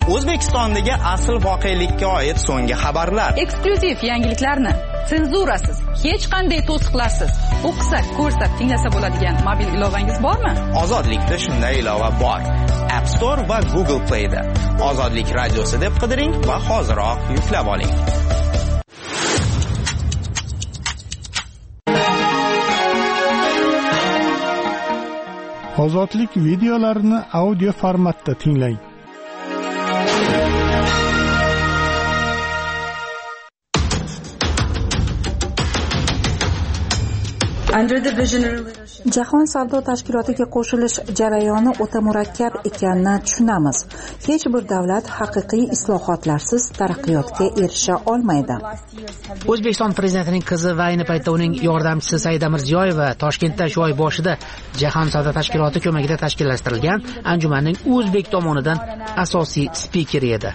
O'zbekistondagi asl voqelikka oid so'nggi xabarlar. Eksklyuziv yangiliklarni senzurasiz, hech qanday to'siqlarsiz o'qisak, ko'rsak, tinglasa bo'ladigan mobil ilovangiz bormi? Ozodlikda shunday ilova bor. App Store va Google Play da. Ozodlik radiosi deb qidiring va hoziroq yuklab oling. Ozodlik videolarini audio formatda tinglang. Jahon savdo tashkilotiga qo'shilish jarayoni o'ta murakkab ekanini tushunamiz. Hech bir davlat haqiqiy islohotlarsiz taraqqiyotga erisha olmaydi. O'zbekiston prezidentining qizi va ayni paytda uning yordamchisi Saida Mirziyoyeva Toshkentda shu oy boshida Jahon savdo tashkiloti ko'magida tashkillashtirilgan anjumanning o'zbek tomonidan asosiy spikeri edi.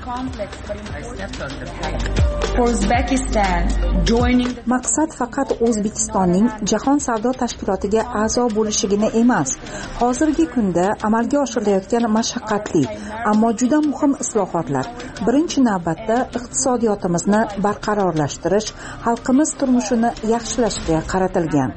Maqsad faqat O'zbekistonning Jahon savdo tashkilotiga a'zo bo'lishigina emas, hozirgi kunda amalga oshirilayotgan mashaqqatli, ammo juda muhim islohotlar. Birinchi navbatda iqtisodiyotimizni barqarorlashtirish, xalqimiz turmushini yaxshilashga qaratilgan.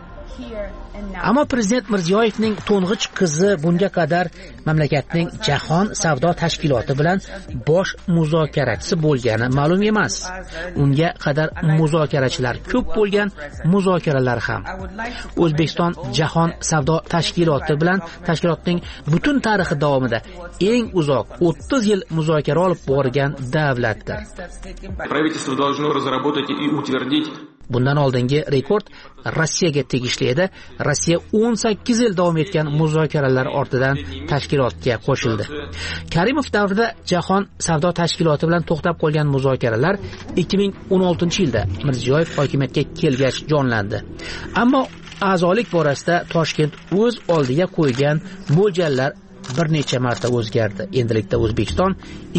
Ammo prezident Mirziyoyevning to'ng'ich qizi bunga qadar mamlakatning Jahon savdo tashkiloti bilan bosh muzokarachisi bo'lgani ma'lum emas. Unga qadar muzokarachilar ko'p bo'lgan, muzokaralar ham. O'zbekiston Jahon savdo tashkiloti bilan tashkilotning butun tarixi davomida eng uzoq 30 yil muzokara olib borgan davlatdir. Правительство должно разработать и утвердить. Bundan oldingi rekord Rossiyaga tegishli edi. Rossiya 18 yil davom etgan muzokaralar ortidan tashkilotga qo'shildi. Karimov davrida Jahon savdo tashkiloti bilan to'xtab qolgan muzokaralar 2016-yilda Mirziyoyev hokimiyatga kelgach jonlandi. Ammo a'zolik borasida Toshkent o'z oldiga qo'ygan mo'ljallar bir necha marta o'zgardi. Endilikda O'zbekiston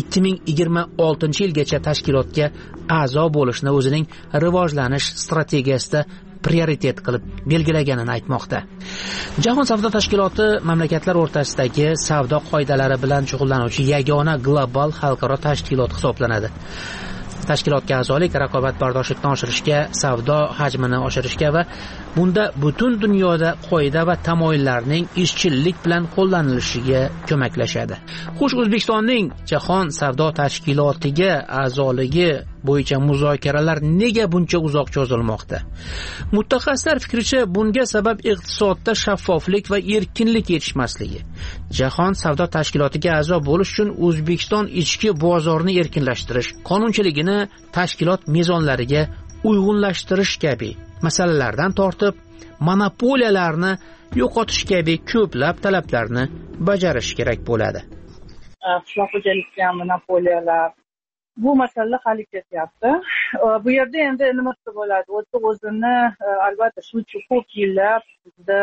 2026-yilgacha tashkilotga a'zo bo'lishni o'zining rivojlanish strategiyasida prioritet qilib belgilaganini aytmoqda. Jahon savdo tashkiloti mamlakatlar o'rtasidagi savdo qoidalari bilan shug'ullanuvchi yagona global xalqaro tashkilot hisoblanadi. Tashkilotga a'zolik raqobatbardoshlikni oshirishga, savdo hajmini oshirishga va bunda butun dunyoda qoida va tamoyillarning izchillik bilan qo'llanilishiga ko'maklashadi. Xo'sh, O'zbekistonning Jahon savdo tashkilotiga a'zoligi bo'yicha muzokaralar nega buncha uzoq cho'zilmoqda? Mutaxassislar fikricha, bunga sabab iqtisodda shaffoflik va erkinlik yetishmasligi. Jahon savdo tashkilotiga a'zo bo'lish uchun O'zbekiston ichki bozorni erkinlashtirish, qonunchiligini tashkilot mezonlariga uyg'unlashtirish kabi masalalardan tortib, monopoliyalarni yo'qotish kabi ko'plab talablarni bajarish kerak bo'ladi. Qishloq xo'jalikka monopoliyalar, bu masala hali ketyapti. Bu yerda endi nima bo'ladi? O'zini albatta shu ko'p yillar bizda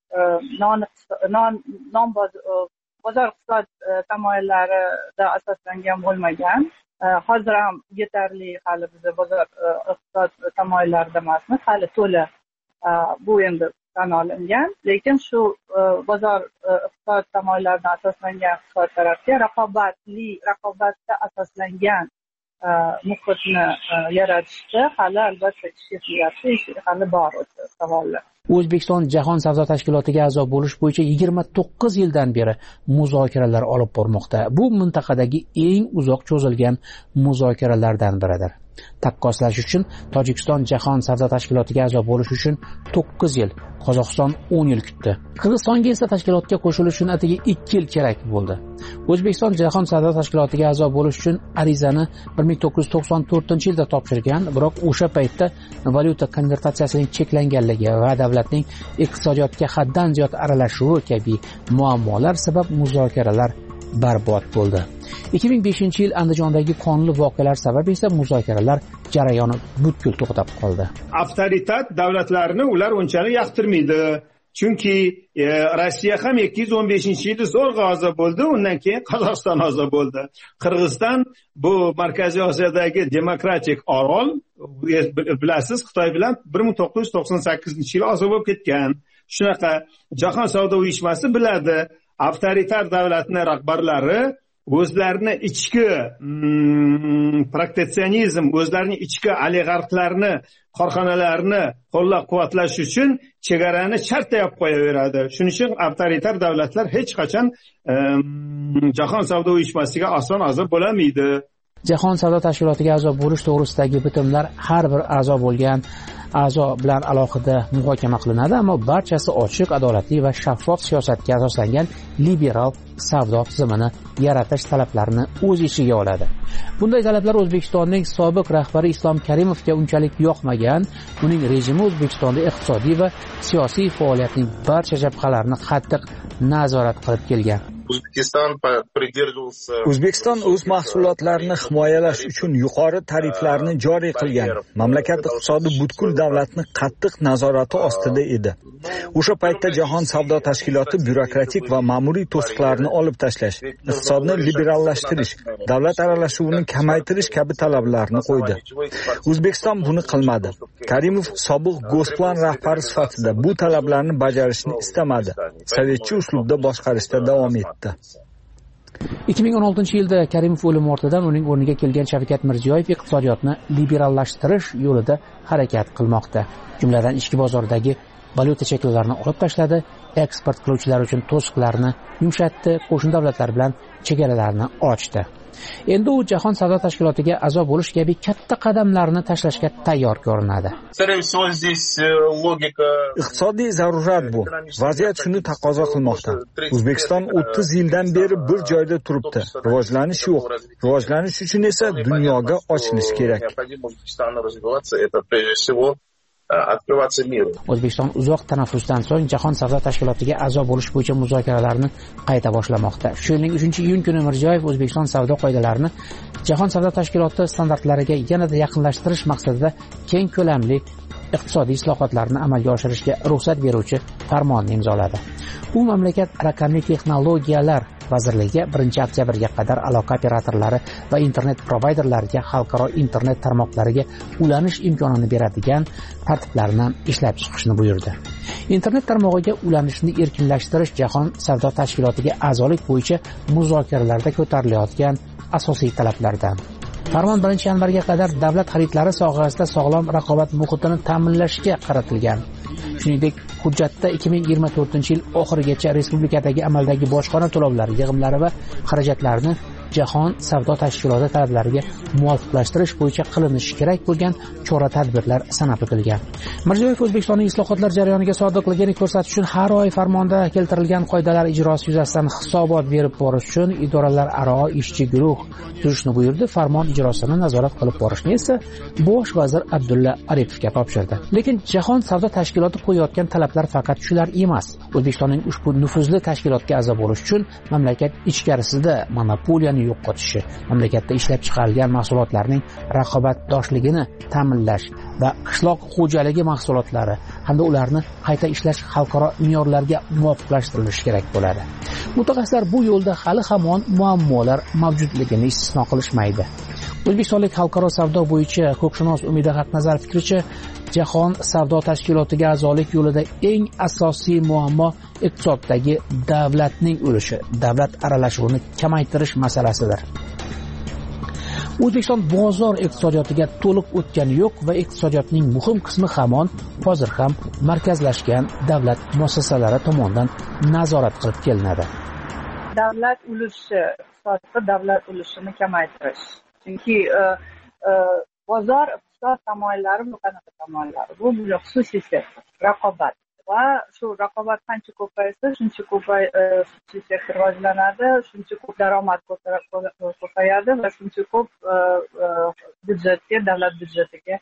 bozor iqtisod tamoyillarida asoslangan bo'lmagan. Hozir ham yetarli hali bizda bozor iqtisod tamoyillarida emasmiz, hali to'la bu endi tan olingan. Lekin shu bozor iqtisod tamoyillaridan asoslangan iqtisod tarafga raqobatga asoslangan muhitni yaratishda hali albatta ish ketilyapti, hali bor o'sha savollar. O'zbekiston Jahon savdo tashkilotiga a'zo bo'lish bo'yicha 29 yildan beri muzokaralar olib bormoqda. Bu mintaqadagi eng uzoq cho'zilgan muzokaralardan biridir. Taqqoslash uchun Tojikiston Jahon savdo tashkilotiga a'zo bo'lish uchun 9 yil, Qozog'iston 10 yil kutdi. Qirg'izistonga esa tashkilotga qo'shilish uchun atigi 2 yil kerak bo'ldi. O'zbekiston Jahon savdo tashkilotiga a'zo bo'lish uchun arizani 1994-yilda topshirgan, biroq o'sha paytda valyuta konvertatsiyasining cheklanganligi va davlatning iqtisodiyotga haddan ziyod aralashuvi kabi muammolar sabab muzokaralar barbod bo'ldi. 2005-yil Andijondagi qonli voqealar sabab esa muzokaralar jarayoni butkul to'xtab qoldi. Avtoritar davlatlarni ular unchalik yoqtirmaydi. Chunki Rossiya ham 215-yilda zo'rg'a a'zo bo'ldi, undan keyin Qozog'iston a'zo bo'ldi. Qirg'iziston bu Markaziy Osiyodagi demokratik orol, bilasiz, Xitoy bilan 1998-yil a'zo bo'lib ketgan. Shunaqa Jahon savdo uyushmasi biladi, avtoritar davlatning rahbarlari o'zlarini ichki proteksionizm, o'zlarining ichki oligarxlarni, korxonalarni qo'llab-quvvatlash uchun chegarani chartayab qo'yaveradi. Shuning uchun avtoritar davlatlar hech qachon Jahon savdo uyushmasiga oson a'zo bo'lamaydi. Jahon savdo tashkilotiga a'zo bo'lish to'g'risidagi bitimlar har bir a'zo bo'lgan a'zo bilan alohida muhokama qilinadi, ammo barchasi ochiq, adolatli va shaffof siyosatga asoslangan liberal savdo tizimini yaratish talablarini o'z ichiga oladi. Bunday talablar O'zbekistonning sobiq rahbari Islom Karimovga unchalik yoqmagan. Uning rejimi O'zbekistonda iqtisodiy va siyosiy faoliyatning barcha jabhalarini qattiq nazorat qilib kelgan. O'zbekiston o'z mahsulotlarini himoyalash uchun yuqori tariflarni joriy qilgan. Mamlakat iqtisodi butkul davlatni qattiq nazorati ostida edi. O'sha paytda Jahon savdo tashkiloti byurokratik va ma'muriy to'siqlarni olib tashlash, iqtisodni liberallashtirish, davlat aralashuvini kamaytirish kabi talablarni qo'ydi. O'zbekiston buni qilmadi. Karimov sobiq Gosplan rahbari sifatida bu talablarni bajarishni istamadi. Sovetcha uslubda boshqarishda davom etdi. 2016-yilda Karimov o'limi ortidan uning o'rniga kelgan Shavkat Mirziyoyev iqtisodiyotni liberallashtirish yo'lida harakat qilmoqda. Jumladan ichki bozordagi valyuta cheklovlarini olib tashladi, eksport qiluvchilar uchun to'siqlarni yumshatdi, qo'shni davlatlar bilan chegaralarni ochdi. Endi u Jahon savdo tashkilotiga a'zo bo'lish kabi katta qadamlarni tashlashga tayyor ko'rinadi. Iqtisodiy zarurat bu. Vaziyat shuni taqozo qilmoqda. O'zbekiston 30 yildan beri bir joyda turibdi. Rivojlanish yo'q. Rivojlanish uchun esa dunyoga ochilish kerak. O'zbekiston uzoq tanaffusdan so'ng Jahon savdo tashkilotiga a'zo bo'lish bo'yicha muzokaralarni qayta boshlamoqda. Shu yilning 3-iyun kuni Mirziyoyev O'zbekiston savdo qoidalarini Jahon savdo tashkiloti standartlariga yanada yaqinlashtirish maqsadida keng ko'lamli iqtisodiy islohotlarni amalga oshirishga ruxsat beruvchi farmonni imzoladi. Bu mamlakat raqamli texnologiyalar vazirligi 1-oktyabrga qadar aloqa operatorlari va internet provayderlariga xalqaro internet tarmoqlariga ulanish imkonini beradigan tartiblarni ishlab chiqishni buyurdi. Internet tarmog'iga ulanishni erkinlashtirish Jahon savdo tashkilotiga a'zolik bo'yicha muzokaralarda ko'tarilayotgan asosiy talablardan. Farmon 1-yanvarga qadar davlat xaridlari sohasida sog'lom raqobat muhitini ta'minlashga qaratilgan. Shuningdek, hujjatda 2024-yil oxirigacha respublikadagi amaldagi bojxona to'lovlari, yig'imlari va xarajatlarini Jahon savdo tashkiloti talablariga muvofiqlashtirish bo'yicha qilinishi kerak bo'lgan chora-tadbirlar sanab o'tilgan. Mirziyoyev O'zbekistonning islohotlar jarayoniga sodiqligini ko'rsatish uchun har oy farmonda keltirilgan qoidalar ijrosi yuzasidan hisobot berib borish uchun idoralararo ishchi guruh tuzishni buyurdi. Farmon ijrosini nazorat qilib borishni esa bosh vazir Abdulla Aripovga topshirdi. Lekin Jahon savdo tashkiloti qo'yayotgan talablar faqat shular emas. O'zbekistonning ushbu nufuzli tashkilotga a'zo bo'lish uchun mamlakat ichkarisida monopoliyani yo'qotishi, mamlakatda ishlab chiqarilgan mahsulotlarning raqobatdoshligini ta'minlash va qishloq xo'jaligi mahsulotlari hamda ularni qayta ishlash xalqaro me'yorlarga muvofiqlashtirilishi kerak bo'ladi. Mutaxassislar bu yo'lda hali hamon muammolar mavjudligini istisno qilishmaydi. O'zbekistonlik xalqaro savdo bo'yicha huquqshunos Umida Haqnazar fikricha, Jahon savdo tashkilotiga a'zolik yo'lida eng asosiy muammo iqtisoddagi davlatning ulushi, davlat aralashuvini kamaytirish masalasidir. O'zbekiston bozor iqtisodiyotiga to'liq o'tgani yo'q va iqtisodiyotning muhim qismi hamon hozir ham markazlashgan davlat muassasalari tomonidan nazorat qilib kelinadi. Davlat ulushi, iqtisodda davlat ulushini kamaytirish. Chunki bozor iqtisod tamoyillari bu qanaqa tamoyillari? Bu xususiy sektor, raqobat. Va shu raqobat qancha ko'paysa, shuncha ko'p xususiy sektor rivojlanadi, shuncha ko'p daromad ko'payadi va shuncha ko'p byudjetga, davlat byudjetiga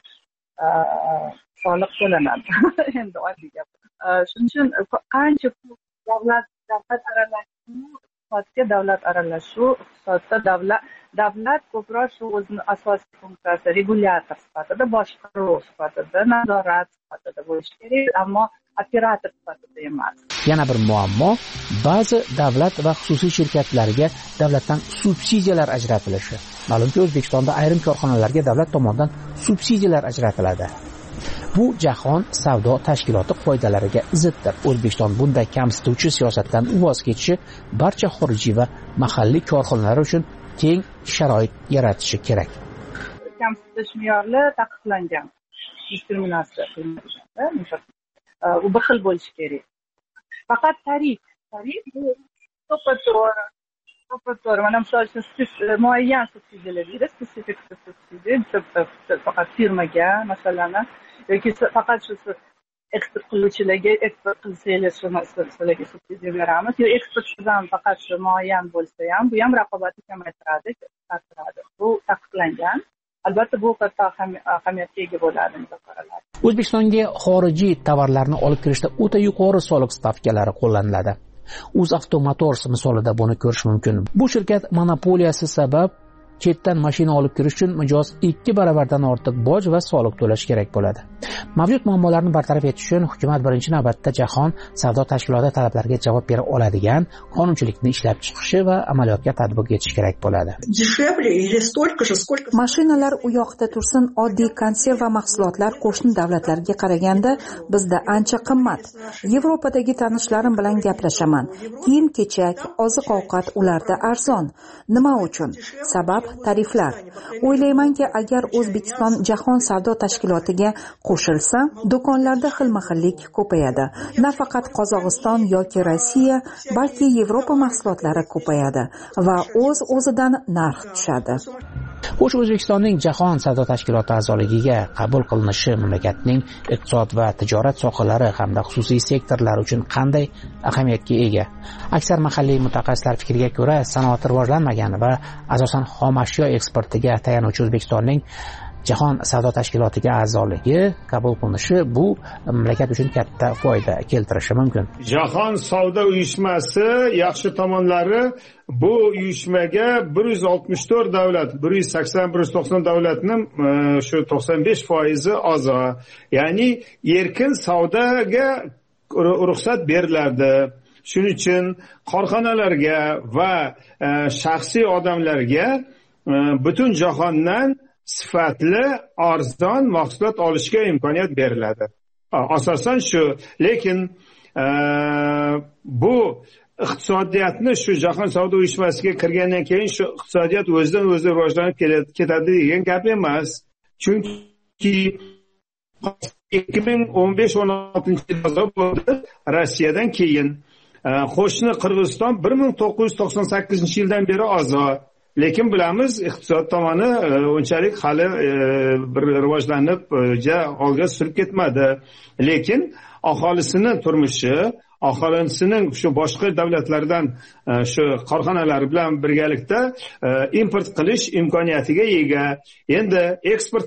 soliq to'lanadi. Endi oddiy gap. Shuning uchun qancha ko'p davlat aralashuvi, iqtisodga davlat aralashuvi, iqtisodda davlat ko'proq shu o'zini asosiy funksiyasi regulyator sifatida, boshqaruv sifatida, nazorat sifatida bo'lishi kerak, ammo operator sifatida emas. Yana bir muammo ba'zi davlat va xususiy shirkatlarga davlatdan subsidiyalar ajratilishi. Ma'lumki, O'zbekistonda ayrim korxonalarga davlat tomonidan subsidiyalar ajratiladi. Bu Jahon savdo tashkiloti qoidalariga ziddir. O'zbekiston bunday kamsituvchi siyosatdan voz kechishi barcha xorijiy va mahalliy korxonalar uchun keng sharoit yaratishi kerak. Kamsitish me'yorli taqiqlangan, diskriminatsiya qilinmagan. U bir xil bo'lishi kerak. Faqat tarif bu to'ppa-to'g'ri. Mana misol uchun muayyan subsidiyalar deydi, spesifik subsidiya faqat firmaga masalani yoki faqat shu eksport qiluvchilarga eksport qilsangiz sizlarga subsidiya beramiz. Yo eksportdan faqat shu muayyan bo'lsa ham, bu ham raqobatni kamaytiradi. Bu taqiqlangan. Albatta bu katta ahamiyatga ega bo'ladi muzokaralar. O'zbekistonga xorijiy tovarlarni olib kirishda o'ta yuqori soliq stavkalari qo'llaniladi. UzAuto Motors misolida buni ko'rish mumkin. Bu shirkat monopoliyasi sabab chetdan mashina olib kirish uchun mijoz 2 baravardan ortiq boj va soliq to'lash kerak bo'ladi. Mavjud muammolarni bartaraf etish uchun hukumat birinchi navbatda Jahon savdo tashkiloti talablariga javob bera oladigan qonunchilikni ishlab chiqishi va amaliyotga tatbiq etish kerak bo'ladi. Mashinalar u yoqda tursin, oddiy konserva mahsulotlar qo'shni davlatlarga qaraganda bizda ancha qimmat. Yevropadagi tanishlarim bilan gaplashaman. Kiyim-kechak, oziq-ovqat ularda arzon. Nima uchun? Sabab tariflar. O'ylaymanki, agar O'zbekiston Jahon savdo tashkilotiga qo'shilsa, do'konlarda xilma-xillik ko'payadi. Nafaqat Qozog'iston yoki Rossiya, balki Yevropa mahsulotlari ko'payadi va o'z-o'zidan narx tushadi. Xo'sh, O'zbekistonning Jahon savdo tashkiloti a'zoligiga qabul qilinishi mamlakatning iqtisod va tijorat sohalari hamda xususiy sektorlar uchun qanday ahamiyatga ega? Aksar mahalliy mutaxassislar fikriga ko'ra, sanoat rivojlanmagan va asosan xom ashyo eksportiga tayanuvchi O'zbekistonning Jahon savdo tashkilotiga a'zoligi qabul qilinishi bu mamlakat uchun katta foyda keltirishi mumkin. Jahon savdo uyushmasi yaxshi tomonlari bu uyushmaga 164 davlat, 180-190 davlatning shu 95% a'zo. Ya'ni erkin savdoga ruxsat beriladi. Shuning uchun korxonalarga va shaxsiy odamlarga butun jahondan sifatli, arzon mahsulot olishga imkoniyat beriladi. Asosan shu, lekin bu iqtisodiyotni shu Jahon savdo uyushmasiga kirgandan keyin shu iqtisodiyot o'zidan o'zi rivojlanib ketadi degan gap emas. Chunki 2015-16 bo'ldi Rossiyadan keyin. Qo'shni Qirg'iziston 1998-yildan beri a'zo. Lekin bilamiz, iqtisod tomoni unchalik hali bir rivojlanib, olg'a surib ketmadi. Lekin aholisining turmushi, aholisining shu boshqa davlatlardan shu korxonalar bilan birgalikda import qilish imkoniyatiga ega. Endi eksport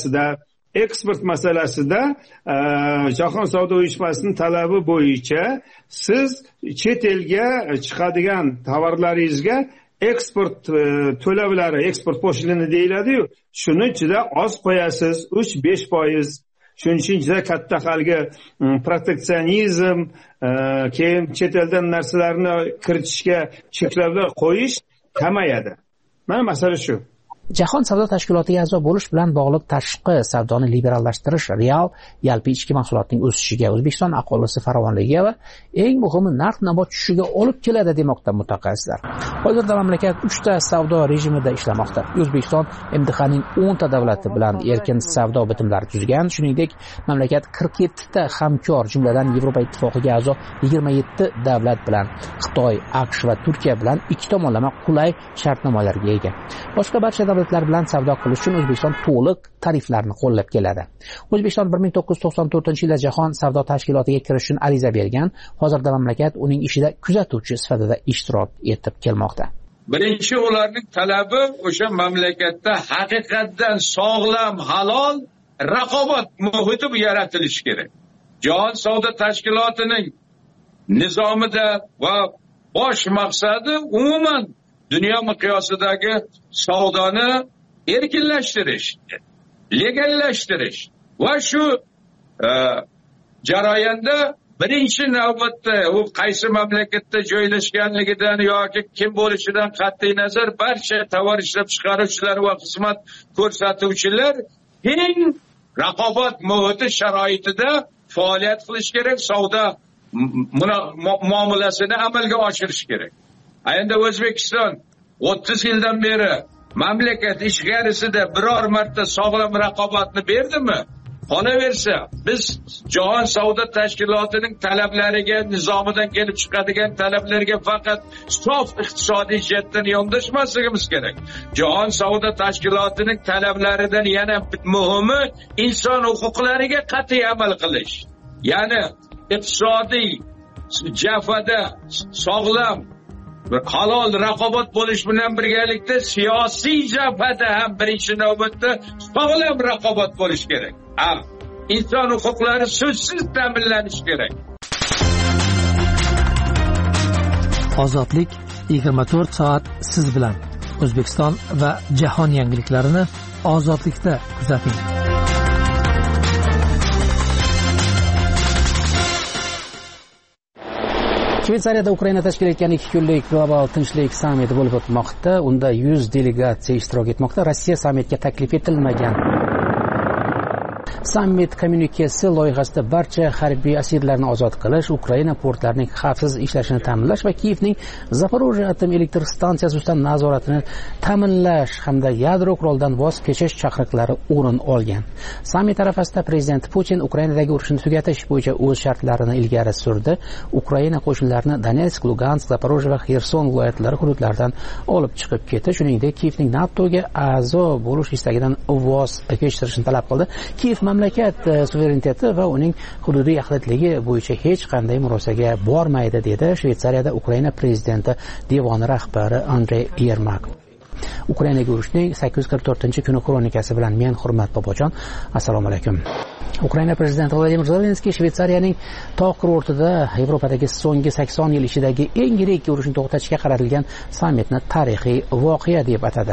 masalasida Jahon savdo uyushmasining talabi bo'yicha siz chet elga chiqadigan tovarlaringizga eksport to'lovlari, eksport po'shlini deyiladi-yu, shuni juda oz qo'yasiz, 3-5%. Shuning uchun juda katta halga proteksionizm, keyin chet eldan narsalarni kiritishga cheklovlar qo'yish kamayadi. Mana masala shu. Jahon savdo tashkilotiga a'zo bo'lish bilan bog'liq tashqi savdoni liberallashtirish real yalpi ichki mahsulotning o'sishiga, O'zbekiston aholisi farovonligiga va eng muhimi narx-navo tushishiga olib keladi demoqda mutaxassislar. Hozirda mamlakat 3 ta savdo rejimida ishlamoqda. O'zbekiston MDHning 10 ta davlati bilan erkin savdo bitimlari tuzgan, shuningdek mamlakat 47 ta hamkor, jumladan Yevropa ittifoqiga a'zo 27 davlat bilan, Xitoy, AQSh va Turkiya bilan ikki tomonlama qulay shartnomalarga ega. Boshqa barcha davlatlar bilan savdo qilish uchun O'zbekiston to'liq tariflarni qo'llab keladi. O'zbekiston 1994-yilda Jahon savdo tashkilotiga kirish uchun ariza bergan. Hozirda mamlakat uning ishida kuzatuvchi sifatida ishtirok etib kelmoqda. Birinchi ularning talabi o'sha mamlakatda haqiqatdan sog'lom, halol raqobat muhiti yaratilishi kerak. Jahon savdo tashkilotining nizomida va bosh maqsadi umuman dunyo miqyosidagi savdoni erkinlashtirish, legallashtirish va shu jarayonda birinchi navbatda u qaysi mamlakatda joylashganligidan yoki kim bo'lishidan qat'iy nazar barcha tovar ishlab chiqaruvchilar va xizmat ko'rsatuvchilar teng raqobat muhiti sharoitida faoliyat qilish kerak, savdo muomalasini amalga oshirish kerak. Endi O'zbekiston 30 yildan beri mamlakat ichkarisida biror marta sog'lom raqobatni berdimi? Qolaversa, biz Jahon savdo tashkilotining talablariga, nizomidan kelib chiqadigan talablarga faqat sof iqtisodiy jihatdan yondashmasligimiz kerak. Jahon savdo tashkilotining talablaridan yana muhimi inson huquqlariga qat'iy amal qilish. Ya'ni iqtisodiy jafada sog'lom halol raqobat bo'lish bilan birgalikda siyosiy jabhada ham birinchi navbatda sog'lom raqobat bo'lish kerak. İnson huquqlari so'zsiz ta'minlanishi kerak. Ozodlik 24 soat siz bilan. O'zbekiston va jahon yangiliklarini ozodlikda kuzating. Shveysariyada Ukraina tashkil etgan 2 kunlik global tinchlik sammiti bo'lib o'tmoqda. Unda 100 delegatsiya ishtirok etmoqda. Rossiya sammitga taklif etilmagan. Sammit kommunikasi loyihasida barcha harbiy asirlarni ozod qilish, Ukraina portlarining xavfsiz ishlashini ta'minlash va Kiyevning Zaporojye atom elektr stansiyasi ustidan nazoratini ta'minlash hamda yadro qurolidan voz kechish chaqiriqlari o'rin olgan. Sammit arafasida prezident Putin Ukrainadagi urushni tugatish bo'yicha o'z shartlarini ilgari surdi. Ukraina qo'shinlarini Donetsk, Lugansk, Zaporojye va Xerson viloyatlari hududlaridan olib chiqib ketish, shuningdek Kiyevning NATOga a'zo bo'lish istagidan voz kechirishni talab qildi. Kiyev mamlakat suvereniteti va uning hududiy yaxlitligi bo'yicha hech qanday murosaga bormaydi, dedi Shveysariyada Ukraina prezidenti devoni rahbari Andrey Yermak. Ukrainaga urushning 844-kuni kronikasi bilan men Hurmat Bobojon. Assalomu alaykum. Ukraina prezidenti Vladimir Zelenskiy Shveysariyaning tog' kurortida Yevropadagi so'nggi 80 yil ichidagi eng yirik urushni to'xtatishga qaratilgan sammitni tarixiy voqea deb atadi.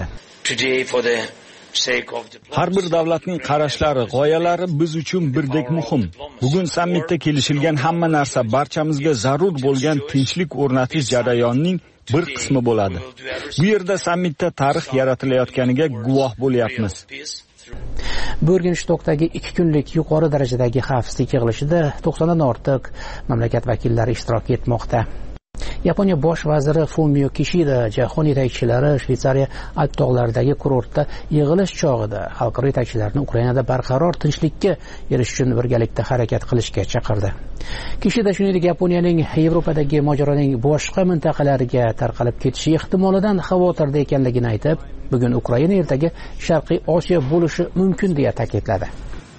Har bir davlatning qarashlari, g'oyalari biz uchun birdek muhim. Bugun sammitda kelishilgan hamma narsa barchamizga zarur bo'lgan tinchlik o'rnatish jarayonining bir qismi bo'ladi. Bu yerda sammitda tarix yaratilayotganiga guvoh bo'lyapmiz. Burgenstockdagi 2 kunlik yuqori darajadagi xavfsizlik yig'ilishida 90 dan ortiq mamlakat vakillari ishtirok etmoqda. Yaponiya bosh vaziri Fumio Kishida jahon yetakchilari Shveysariya Alp tog'laridagi kurortda yig'ilish chog'ida xalqaro yetakchilarni Ukrainada barqaror tinchlikka erishish uchun birgalikda harakat qilishga chaqirdi. Kishida shuningdek Yaponiyaning Yevropadagi mojaroning boshqa mintaqalarga tarqalib ketishi ehtimolidan xavotirda ekanligini aytib, bugun Ukraina ertaga Sharqiy Osiyo bo'lishi mumkin deya ta'kidladi.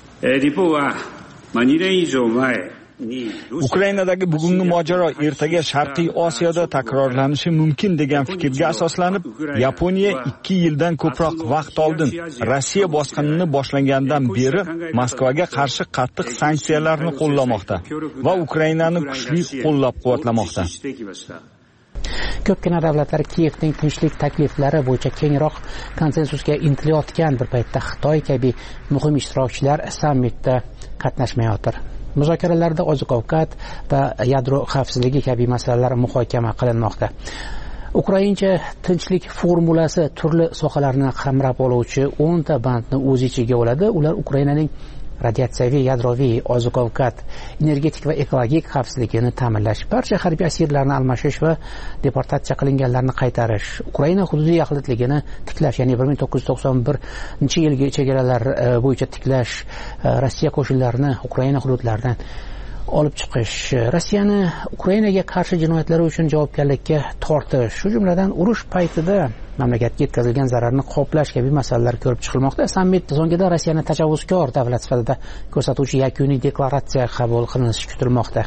Ukrainadagi bugungi mojaro ertaga Sharqiy Osiyoda takrorlanishi mumkin degan fikrga asoslanib, Yaponiya 2 yildan ko'proq vaqt oldin Rossiya bosqinini boshlagandan beri Moskvaga qarshi qattiq sanksiyalarni qo'llamoqda va Ukrainani kuchli qo'llab-quvvatlamoqda. Ko'pgina davlatlar Kiyevning tinchlik takliflari bo'yicha kengroq konsensusga intilayotgan bir paytda Xitoy kabi muhim ishtirokchilar sammitda qatnashmayotir. Muzokaralarda oziq-ovqat va yadro xavfsizligi kabi masalalar muhokama qilinmoqda. Ukraincha tinchlik formulasi turli sohalarni qamrab oluvchi 10 ta bandni o'z ichiga oladi. Ular Ukrainaning radiatsiyaviy, yadroviy, oziq-ovqat, energetik va ekologik xavfsizligini ta'minlash, barcha harbiy asirlarni almashish va deportatsiya qilinganlarni qaytarish, Ukraina hududiy yaxlitligini tiklash, ya'ni 1991-yilgi chegaralar bo'yicha tiklash, Rossiya qo'shinlarini Ukraina hududlaridan olib chiqish, Rossiyani Ukrainaga qarshi jinoyatlari uchun javobgarlikka tortish, shu jumladan urush paytida mamlakatga yetkazilgan zararni qoplash kabi masalalar ko'rib chiqilmoqda. Sammit so'ngida Rossiyani tajovuzkor davlat sifatida ko'rsatuvchi yakuniy deklaratsiya qabul qilinishi kutilmoqda.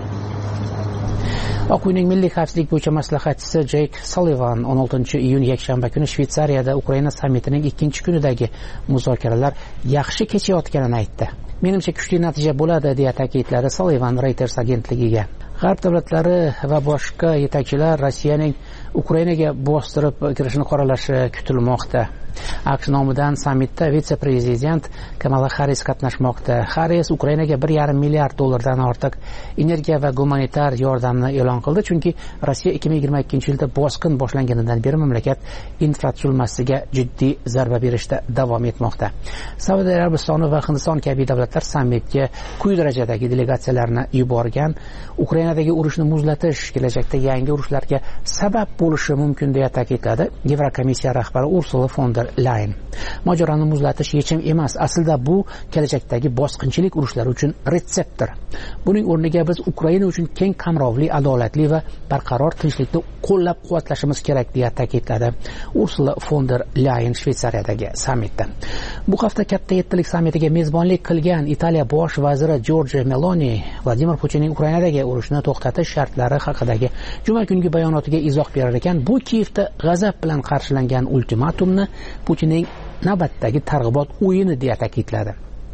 Oq uyning milliy xavfsizlik bo'yicha maslahatchisi Jake Sullivan 16-iyun yakshanba kuni Shveysariyada Ukraina sammitining 2-kunidagi muzokaralar yaxshi kechayotganini aytdi. Menimcha kuchli natija bo'ladi deya ta'kidladi Sullivan Reuters agentligiga. G'arb davlatlari va boshqa yetakchilar Rossiyaning Ukrainaga bostirib kirishini qoralashi kutilmoqda. AQSh nomidan sammitda vitse-prezident Kamala Harris qatnashmoqda. Harris Ukrainaga $1,5 milliard ortiq energiya va gumanitar yordamni e'lon qildi, chunki Rossiya 2022-yilda bosqin boshlanganidan beri mamlakat infratuzilmasiga jiddiy zarba berishda davom etmoqda. Saudiya Arabistoni va Hindiston kabi davlatlar sammitga quyi darajadagi delegatsiyalarni yuborgan. Ukrainadagi urushni muzlatish kelajakda yangi urushlarga sabab bo'lishi mumkin deya ta'kidladi Yevrokomissiya rahbari Ursula von der Leyen. Mojaroni muzlatish yechim emas, aslida bu kelajakdagi bosqinchilik urushlari uchun retseptdir. Buning o'rniga biz Ukraina uchun keng qamrovli, adolatli va barqaror tinchlikni qo'llab-quvvatlashimiz kerak deya ta'kidladi Ursula von der Leyen Shveysariyadagi sammitda. Bu hafta katta yettilik sammitiga mezbonlik qilgan Italiya bosh vaziri Giorgia Meloni Vladimir Putinning Ukrainadagi urushni to'xtatish shartlari haqidagi juma kungi bayonotiga izoh berar ekan, bu Kiyevda g'azab bilan qarshilangan ultimatumni Putinning navbatdagi targ'ibot o'yini deya ta'kidladi.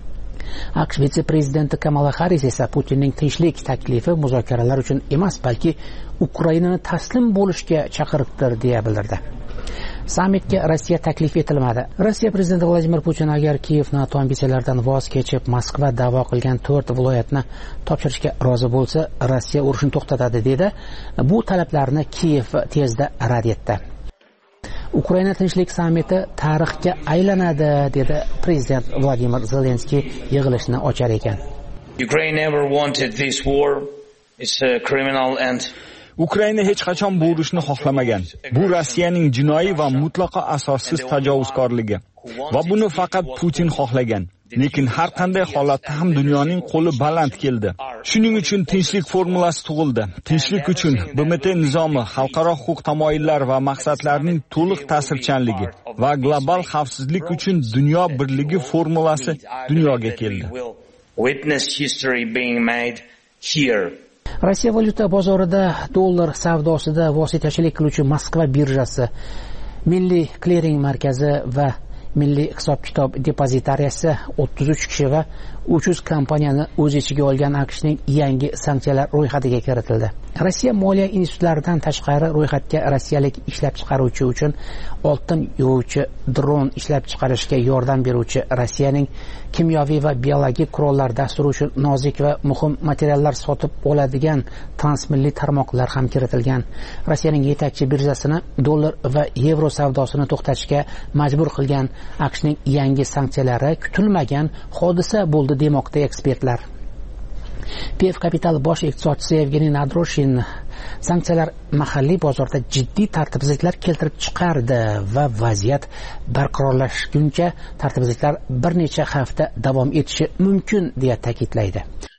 AQSh vitse-prezidenti Kamala Harris esa Putinning tinchlik taklifi muzokaralar uchun emas, balki Ukrainani taslim bo'lishga chaqiriqdir deya bildirdi. Sammitga Rossiya taklif etilmadi. Rossiya prezidenti Vladimir Putin agar Kiyev NATO ambitsiyalaridan voz kechib, Moskva da'vo qilgan 4 viloyatni topshirishga rozi bo'lsa, Rossiya urushni to'xtatadi dedi. Bu talablarni Kiyev tezda rad etdi. Ukraina tinchlik sammiti tarixga aylanadi, dedi prezident Vladimir Zelenskiy yig'ilishni ochar ekan. Ukraine never wanted this war. It's a criminal and Ukraina hech qachon bu urushni xohlamagan. Bu Rossiyaning jinoiy va mutlaqo asossiz tajovuzkorligi va buni faqat Putin xohlagan. Lekin har qanday holatda ham dunyoning qo'li baland keldi. Shuning uchun tinchlik formulasi tug'ildi. Tinchlik uchun BMT nizomi, xalqaro huquq tamoyillari va maqsadlarining to'liq ta'sirchanligi va global xavfsizlik uchun dunyo birligi formulasi dunyoga keldi. Witness history being made here. Rossiya valyuta bozorida dollar savdosida vositachilik qiluvchi Moskva birjasi, Milliy Clearing markazi va Milliy hisob-kitob depozitariyasi 33 kishi va 300 kompaniyani o'z ichiga olgan AQShning yangi sanksiyalar ro'yxatiga kiritildi. Rossiya moliya institutlaridan tashqari ro'yxatga rossiyalik ishlab chiqaruvchi uchun oltin yuvuvchi dron ishlab chiqarishga yordam beruvchi Rossiyaning kimyoviy va biologik qurollar dasturi uchun nozik va muhim materiallar sotib oladigan transmilliy tarmoqlar ham kiritilgan. Rossiyaning yetakchi birjasini dollar va yevro savdosini to'xtatishga majbur qilgan AQShning yangi sanksiyalari kutilmagan hodisa bo'ldi demoqda ekspertlar. PF Capital bosh iqtisodchisi Evgeniy Nadroshin sanksiyalar mahalliy bozorda jiddiy tartibsizliklar keltirib chiqardi va vaziyat barqarorlashguncha tartibsizliklar bir necha hafta davom etishi mumkin deya ta'kidlaydi.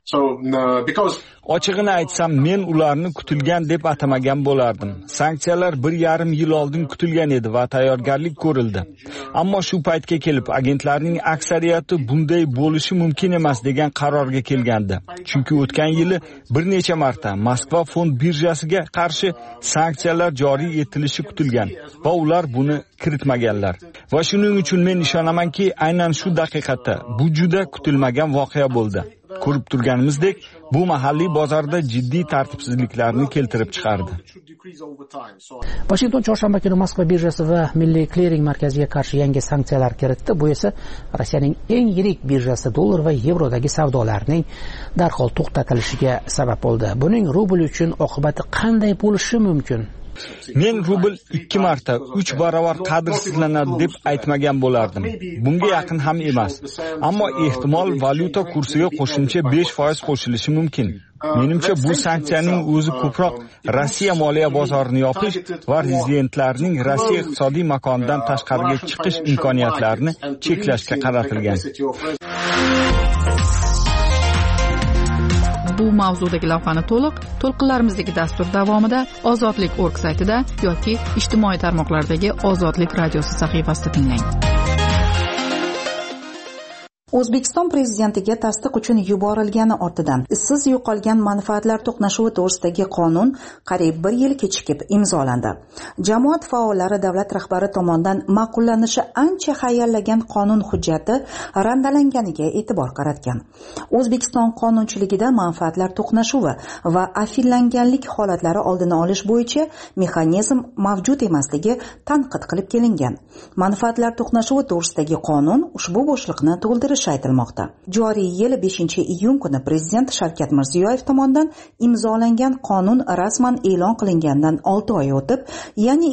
Ochig'ini aytsam, men ularni kutilgan deb atamagan bo'lardim. Sanksiyalar 1,5 yil oldin kutilgan edi va tayyorgarlik ko'rildi. Ammo shu paytga kelib agentlarning aksariyati bunday bo'lishi mumkin emas degan qarorga kelgandi. Chunki o'tgan yili bir necha marta Moskva fond birjasiga qarshi sanksiyalar joriy etilishi kutilgan va ular buni kiritmaganlar. Va shuning uchun men ishonamanki, aynan shu daqiqada bu juda kutilmagan voqea bo'ldi. Ko'rib turganimizdek, bu mahalliy bozorda jiddiy tartibsizliklarni keltirib chiqardi. Washington chorshanba kuni Moskva birjasi va Milliy Clearing markaziga qarshi yangi sanksiyalar kiritdi. Bu esa Rossiyaning eng yirik birjasi dollar va yevrodagi savdolarning darhol to'xtatilishiga sabab bo'ldi. Buning rubl uchun oqibati qanday bo'lishi mumkin? Men rubl 2 marta 3 barobar qadrsizlanadi deb aytmagan bo'lardim. Bunga yaqin ham emas. Ammo ehtimol valyuta kursiga qo'shimcha 5% qo'shilishi mumkin. Menimcha bu sanksiyaning o'zi ko'proq Rossiya moliya bozorini yopish va rezidentlarning Rossiya iqtisodiy makonidan tashqariga chiqish imkoniyatlarini cheklashga qaratilgan. Bu mavzudagi lavhani to'lqinlarimizdagi dastur davomida ozodlik.org saytida yoki ijtimoiy tarmoqlardagi Ozodlik radiosi sahifasida tinglang. O'zbekiston prezidentiga tasdiq uchun yuborilgani ortidan izsiz yo'qolgan manfaatlar to'qnashuvi to'g'risidagi qonun qariyb 1 yil kechikib imzolandi. Jamoat faollari davlat rahbari tomonidan ma'qullanishi ancha hayallagan qonun hujjati randalanganiga e'tibor qaratgan. O'zbekiston qonunchiligida manfaatlar to'qnashuvi va afillanganlik holatlari oldini olish bo'yicha mexanizm mavjud emasligi tanqid qilib kelingan. Manfaatlar to'qnashuvi to'g'risidagi qonun ushbu bo'shliqni to'ldirishi aytilmoqda. Joriy yil 5-iyun kuni prezident Shavkat Mirziyoyev tomonidan imzolangan qonun rasman e'lon qilingandan 6 oy o'tib, ya'ni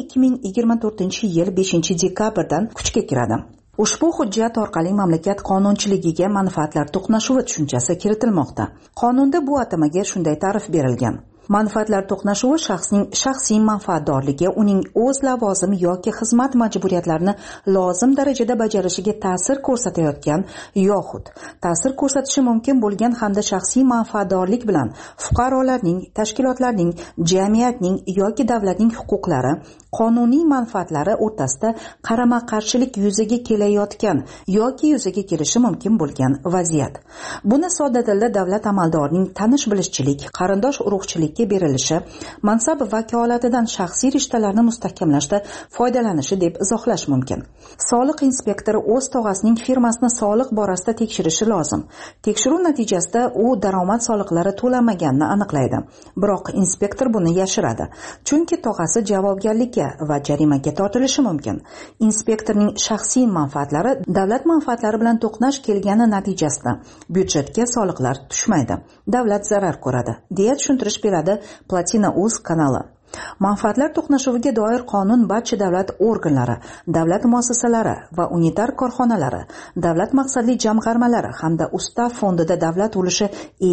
2024-yil 5-dekabrdan kuchga kiradi. Ushbu hujjat orqali mamlakat qonunchiligiga manfaatlar to'qnashuvi tushunchasi kiritilmoqda. Qonunda bu atamaga shunday ta'rif berilgan: manfaatlar to'qnashuvi shaxsning shaxsiy manfaatdorligi, uning o'z lavozim yoki xizmat majburiyatlarini lozim darajada bajarishiga ta'sir ko'rsatayotgan yoxud ta'sir ko'rsatishi mumkin bo'lgan hamda shaxsiy manfaatdorlik bilan fuqarolarning, tashkilotlarning, jamiyatning yoki davlatning huquqlari, qonuniy manfaatlari o'rtasida qarama-qarshilik yuzaga kelayotgan yoki yuzaga kelishi mumkin bo'lgan vaziyat. Buni sodda tilda davlat amaldorining tanish-bilishchilik, qarindosh-urug'chilik berilishi, mansab vakolatidan shaxsiy rishtalarni mustahkamlashda foydalanishi deb izohlash mumkin. Soliq inspektori o'z tog'asining firmasini soliq borasida tekshirishi lozim. Tekshiruv natijasida u daromad soliqlari to'lamaganini aniqlaydi. Biroq inspektor buni yashiradi, chunki tog'asi javobgarlikka va jarimaga tortilishi mumkin. Inspektorning shaxsiy manfaatlari davlat manfaatlari bilan to'qnash kelgani natijasida byudjetga soliqlar tushmaydi. Davlat zarar ko'radi, deya tushuntirish beradi Platina.uz kanali. Manfaatlar to'qnashuviga doir qonun barcha davlat organlari, davlat muassasalari va unitar korxonalari, davlat maqsadli jamg'armalari hamda ustav fondida davlat ulushi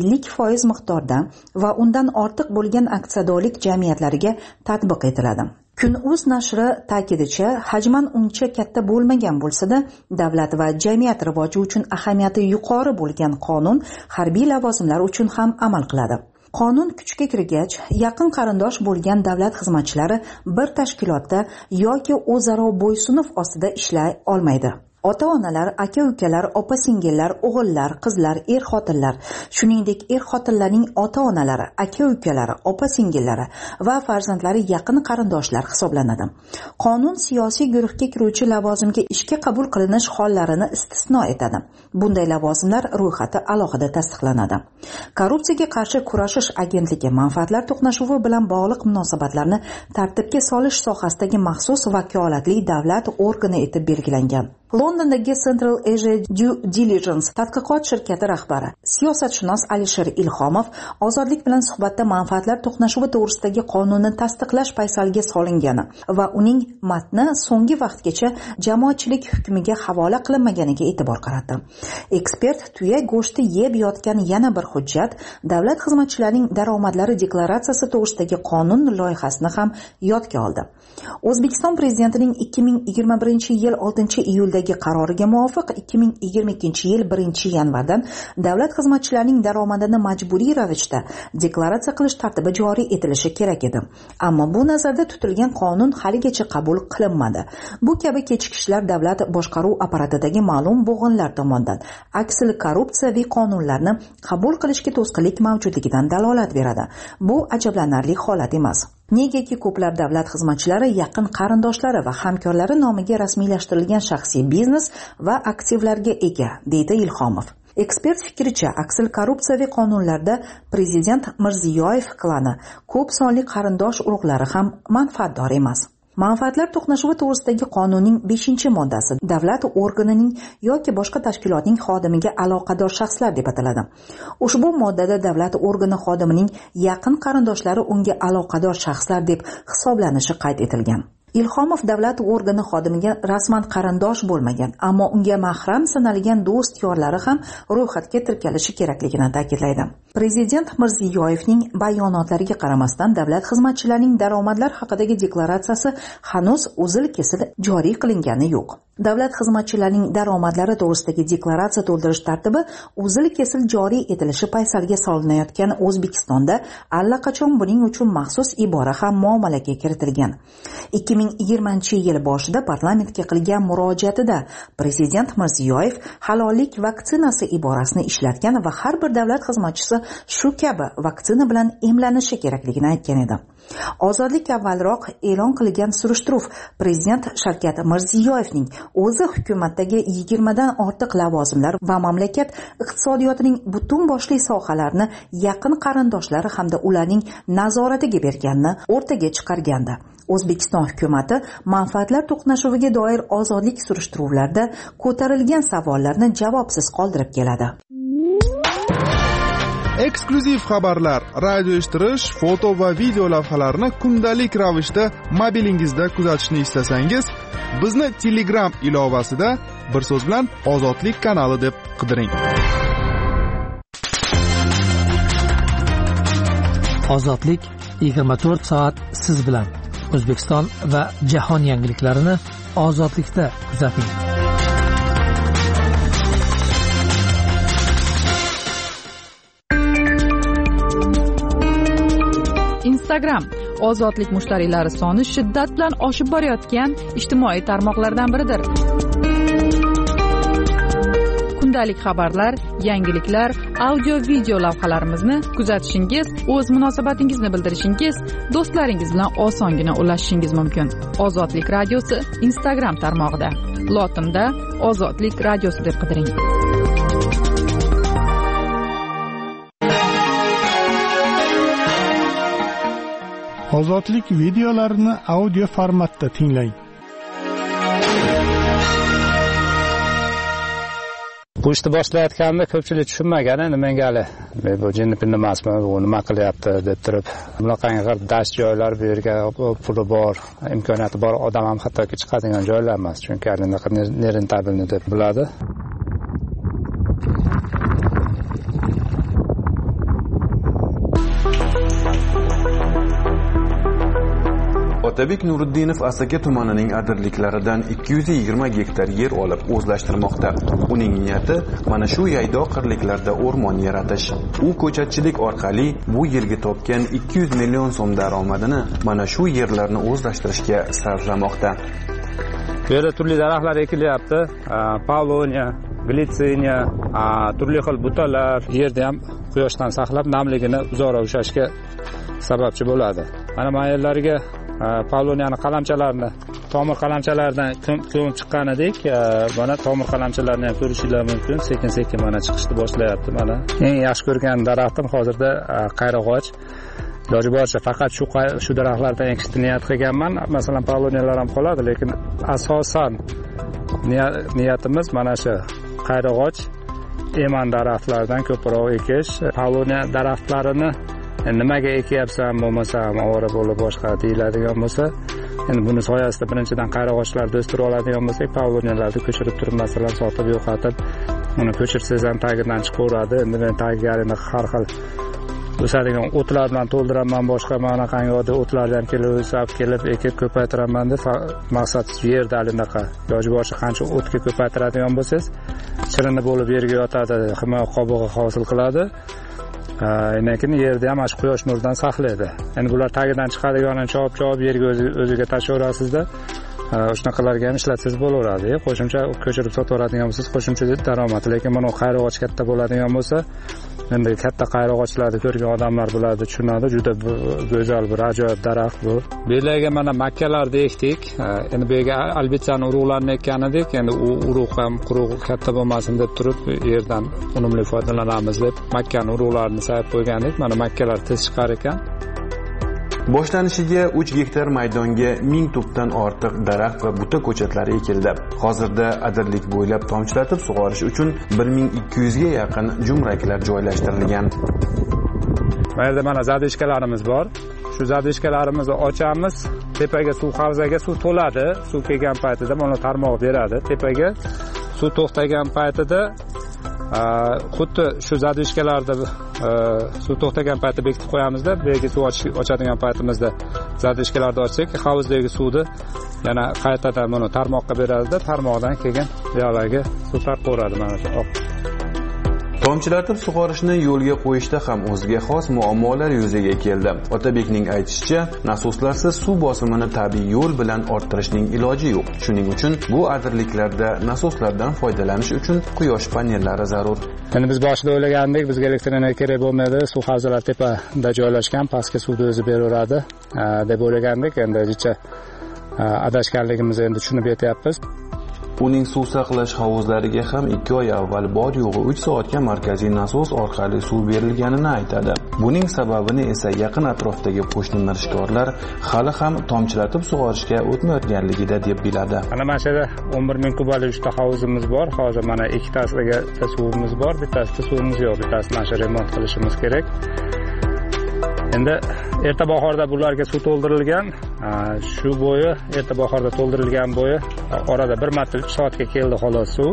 50% miqdorda va undan ortiq bo'lgan aksiyadorlik jamiyatlariga tatbiq etiladi. Kun.uz nashri ta'kidicha, hajman uncha katta bo'lmagan bo'lsa-da, davlat va jamiyat rivoji uchun ahamiyati yuqori bo'lgan qonun harbiy lavozimlar uchun ham amal qiladi. Qonun kuchga kirgach, yaqin qarindosh bo'lgan davlat xizmatchilari bir tashkilotda yoki o'zaro bo'ysunuf ostida ishlay olmaydi. Ota-onalar, aka-ukalar, opa-singillar, o'g'illar, qizlar, er-xotinlar, shuningdek er-xotinlarning ota-onalari, aka-ukalari, opa-singillari va farzandlari yaqin qarindoshlar hisoblanadi. Qonun siyosiy guruhga kiruvchi lavozimga ishga qabul qilinish hollarini istisno etadi. Bunday lavozimlar ro'yxati alohida tasdiqlanadi. Korrupsiyaga qarshi kurashish agentligi manfaatlar to'qnashuvi bilan bog'liq munosabatlarni tartibga solish sohasidagi maxsus vakolatli davlat organi etib belgilangan. Londondagi Central Asia Due Diligence tadqiqot shirkati rahbari, siyosatshunos Alisher Ilhomov Ozodlik bilan suhbatda manfaatlar to'qnashuvi to'g'risidagi qonunni tasdiqlash paysalga solingani va uning matni so'nggi vaqtgacha jamoatchilik hukmiga havola qilinmaganiga e'tibor qaratdi. Ekspert tuya go'shti yeb yotgan yana bir hujjat, davlat xizmatchilarining daromadlari deklaratsiyasi to'g'risidagi qonun loyihasini ham yodga oldi. O'zbekiston prezidentining 2021-yil 6-iyuldagi qaroriga muvofiq 2022-yil 1-yanvardan davlat xizmatchilarining daromadini majburiy ravishda deklaratsiya qilish tartibi joriy etilishi kerak edi. Ammo bu nazarda tutilgan qonun haligacha qabul qilinmadi. Bu kabi kechikishlar davlat boshqaruv apparatidagi ma'lum bo'g'inlar tomonidan aksil korrupsiyaviy qonunlarni qabul qilishga to'sqinlik mavjudligidan dalolat beradi. Bu ajablanarli holat emas. Negaki ko'plab davlat xizmatchilari yaqin qarindoshlari va hamkorlari nomiga rasmiylashtirilgan shaxsiy biznes va aktivlarga ega, deydi Ilhomov. Ekspert fikricha, aksil korrupsiyaviy qonunlarda prezident Mirziyoyev klani, ko'p sonli qarindosh urug'lari ham manfaatdor emas. Manfaatlar to'qnashuvi to'g'risidagi qonunning 5-moddasi davlat organining yoki boshqa tashkilotning xodimiga aloqador shaxslar deb ataladi. Ushbu moddada davlat organi xodimining yaqin qarindoshlari unga aloqador shaxslar deb hisoblanishi qayd etilgan. Ilhomov davlat organi xodimiga rasman qarindosh bo'lmagan, ammo unga mahram sanalgan do'st yorlari ham ro'yxatga tirkalishi kerakligini ta'kidlaydi. Prezident Mirziyoyevning bayonotlariga qaramasdan davlat xizmatchilarining daromadlar haqidagi deklaratsiyasi hanuz uzil-kesil joriy qilingani yo'q. Davlat xizmatchilarining daromadlari to'g'risidagi deklaratsiya to'ldirish tartibi uzil-kesil joriy etilishi paysalga solinayotgan O'zbekistonda allaqachon buning uchun maxsus ibora ham muomalaga kiritilgan. 2020-yil boshida parlamentga qilgan murojaatida Prezident Mirziyoyev halollik vaksinasi iborasini ishlatgan va har bir davlat xizmatchisi shu kabi vaksina bilan emlanishi kerakligini aytgan edi. Ozodlik avvalroq e'lon qilgan surishtiruv Prezident Shavkat Mirziyoyevning o'zi hukumatdagi 20 dan ortiq lavozimlar va mamlakat iqtisodiyotining butun boshli sohalarini yaqin qarindoshlari hamda ularning nazoratiga berganini o'rtaga chiqargandi. O'zbekiston hukumatı manfaatlar to'qnashuviga doir ozodlik surishtiruvlarida ko'tarilgan savollarni javobsiz qoldirib keladi. Eksklyuziv xabarlar, radio eshittirish, foto va video lavhalarni kundalik ravishda mobilingizda kuzatishni istasangiz, bizni Telegram ilovasida bir so'z bilan Ozodlik kanali deb qidiring. Ozodlik 24 soat siz bilan. O'zbekiston va jahon yangiliklarini ozodlikda kuzating. Instagram ozodlik mushtariylari soni shiddat bilan oshib borayotgan ijtimoiy tarmoqlardan biridir. Kundalik xabarlar, yangiliklar, audio-video lavhalarimizni kuzatishingiz, o'z munosabatingizni bildirishingiz, do'stlaringiz bilan osongina ulashishingiz mumkin. Ozodlik radiosi Instagram tarmog'ida. Lotinda Ozodlik radiosi deb qidiring. Ozodlik videolarini audio formatda tinglang. Bu ishni boshlayotganimda ko'pchilik tushunmagan, endi menga hali bu jinni-pinni emasmi, u nima qilyapti deb turib, bunaqangi dasht joylar, bu yerga puli bor, imkoniyati bor odam ham hattoki chiqadigan joylar emas, chunki anaqa nerentabilni deb biladi. Otabek Nuriddinov Asaka tumanining adirliklaridan 220 gektar yer olib o'zlashtirmoqda. Uning niyati mana shu yaydoq qirliklarda o'rmon yaratish. U ko'chatchilik orqali bu yerga topgan 200 million so'm daromadini mana shu yerlarni o'zlashtirishga sarflamoqda. Bu yerda turli daraxtlar ekilyapti. Pavloniya, glitsiniya, turli xil butalar. Yerda ham quyoshdan saqlab namligini uzoqroq ushlashga sababchi bo'ladi. Mana yerlarga Pavloniyani qalamchalarini, tomir qalamchalaridan ko'mib chiqqan edik. Mana tomir qalamchalarni ham ko'rishingiz mumkin. Sekin-sekin mana chiqishni boshlayapti. Mana eng yaxshi ko'rgan daraxtim hozirda qayrag'och. Iloji boricha faqat shu daraxtlardan ekishni niyat qilganman. Masalan, pavloniyalar ham qoladi, lekin asosan niyatimiz mana shu qayrag'och, eman daraxtlaridan ko'proq ekish. Pavloniya daraxtlarini nimaga ekyapsan, bo'lmasam ovora bo'lib boshqa deyiladigan bo'lsa, endi buni soyasida birinchidan qayrag'ochlarni o'stirib oladigan bo'lsak, pavloniyalarni ko'chirib turib, masalan, sotib yo'qotib, uni ko'chirsangiz ham tagidan chiqaveradi. Endi men tagiga har xil o'sadigan o'tlar bilan to'ldiraman, boshqa mana qanday oddiy o'tlarni ham kelib ekib ko'paytiraman deb, maqsad yerda anaqa iloji boricha qancha o'tga ko'paytiradigan bo'lsangiz, chirini bo'lib yerga yotadi, himoya qobig'i hosil qiladi. Lekin yerda ham shu quyosh nuridan saqlaydi. Endi bular tagidan chiqadiganini chop-chop yerga o'ziga tashlayverasizda, shunaqalarga ham ishlatsangiz bo'laveradi. Qo'shimcha ko'chirib sotaveradigan bo'lsangiz, qo'shimcha daromad. Lekin mana qayrag'och katta bo'ladigan bo'lsa, endi katta qayrag'ochlarni ko'rgan odamlar biladi, tushunadi. Juda go'zal bir ajoyib daraxt bu. Bu yerga mana makkalarni ekdik. Endi bu yerga albitsani urug'larini ekkan edik. Endi u urug' ham quruq katta bo'lmasin deb turib, yerdan unumli foydalanamiz deb makkani urug'larini sayib qo'ygandik. Mana makkalar tez chiqar ekan. Boshlanishiga 3 gektar maydonga 1000 tubdan ortiq daraxt va buta ko'chatlari ekildi. Hozirda adirlik bo'ylab tomchilatib sug'orish uchun 1200 ga yaqin jumraklar joylashtirilgan. Bu yerda mana zadishkalarimiz bor. Shu zadishkalarimizni ochamiz. Tepaga suv havzaga suv to'ladi. Suv kelgan paytida mana tarmoq beradi. Tepaga suv to'xtagan paytida xuddi shu zadishkalarda suv to'xtagan paytda bekitib qo'yamizda, belki suv ochadigan paytimizda zadishkalarni ochsak, hovuzdagi suvni yana qaytadan buni tarmoqqa beradida, tarmoqdan keyin buyoqlarga suv tarqaveradi mana shu. Tomchilatib sug'orishni yo'lga qo'yishda ham o'ziga xos muammolar yuzaga keldi. Otabekning aytishicha, nasoslarsiz suv bosimini tabiiy yo'l bilan orttirishning iloji yo'q. Shuning uchun bu adirliklarda nasoslardan foydalanish uchun quyosh panellari zarur. Endi biz boshida o'ylagandik, bizga elektr energiya kerak bo'lmaydi, suv havzalari tepada joylashgan, pastga suvni o'zi beraveradi deb o'ylagandik. Endi hozircha adashganligimizni endi tushunib yetyapmiz. Uning suv saqlash hovuzlariga ham 2 oy avval bor yo'g'i 3 soatga markaziy nasos orqali suv berilganini aytadi. Buning sababini esa yaqin atrofdagi qo'shni mirishkorlar hali ham tomchilatib sug'orishga o'tmayotganligida deb biladi. Mana shu yerda 11 ming kubalik 3 ta hovuzimiz bor. Hozir mana 2 tasiga suvimiz bor, bittasida suvimiz yo'q. Bittasini mana shu remont qilishimiz kerak. Endi erta bahorda bularga suv to'ldirilgan, shu bo'yi erta bahorda to'ldirilgan bo'yi orada 1 marta 3 soatga keldi xolos suv.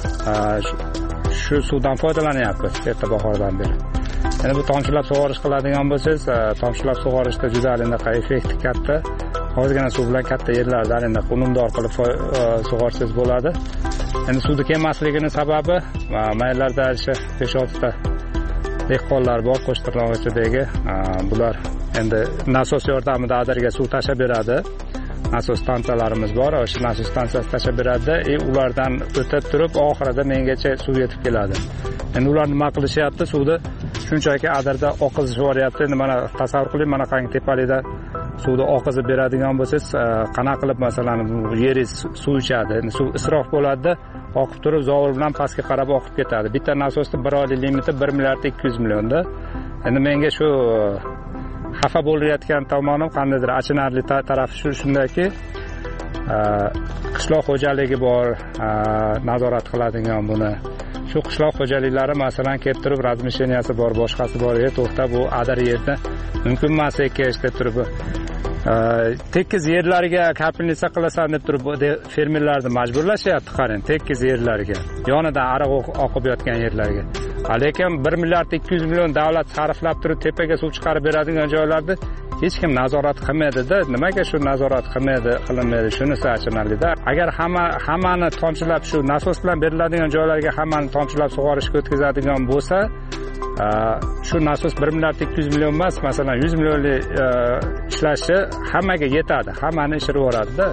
Shu suvdan foydalanyapmiz erta bahordan beri. Endi bu tomchilab sug'orish qiladigan bo'lsangiz, tomchilab sug'orishda juda anaqa effekti katta. Ozgina suv bilan katta yerlarda endi unumdor qilib sug'orsangiz bo'ladi. Endi suvni kelmasligining sababi maylarda 5-6 ta dehqonlar bor Qo'shtirnoq ichidagi. Bular endi nasos yordamida adirga suv tashab beradi. Nasos stansiyalarimiz bor. O'sha nasos stansiyasi tashab beradi. Ulardan o'tib turib oxirida mengacha suv yetib keladi. Endi ular nima qilishyapti? Suvni shunchaki adirda oqizib yuboryapti. Endi mana tasavvur qiling, mana qanday tepalikda suvni oqizib beradigan bo'lsangiz, qana qilib masalan yeringiz suv ichadi. Endi suv isrof bo'ladi-da, oqib turib zovur bilan pastga qarab oqib ketadi. Bitta nasosning 1 oylik limiti 1 milliard 200 millionda. Endi menga shu xafa bo'layotgan tomonim qandaydir achinarli tarafi shundaki, qishloq xo'jaligi bor, nazorat qiladigan buni. Shu qishloq xo'jaliklari masalan kelib turib razmisheniyasi bor, boshqasi bor, to'xta bu adar yerda mumkin emas ekan deb turib tekis yerlarga kapelnitsa qilasan deb turib fermerlarni majburlashyapti. Qarang, tekis yerlarga, yonidan ariq oqib yotgan yerlarga. Lekin 1 milliard 200 million davlat sarflab turib tepaga suv chiqarib beradigan joylarda hech kim nazorat qilmaydi-da. Nimaga shu nazorat qilinmaydi? Shunisi achinarli-da. Agar hammani tomchilab shu nasos bilan beriladigan joylarga hammani tomchilab sug'orishga o'tkazadigan bo'lsa, shu nasos 1 milliard 200 million emas, masalan 100 millionlik ishlashi hammaga yetadi, hammani ishirib yuboradi-da.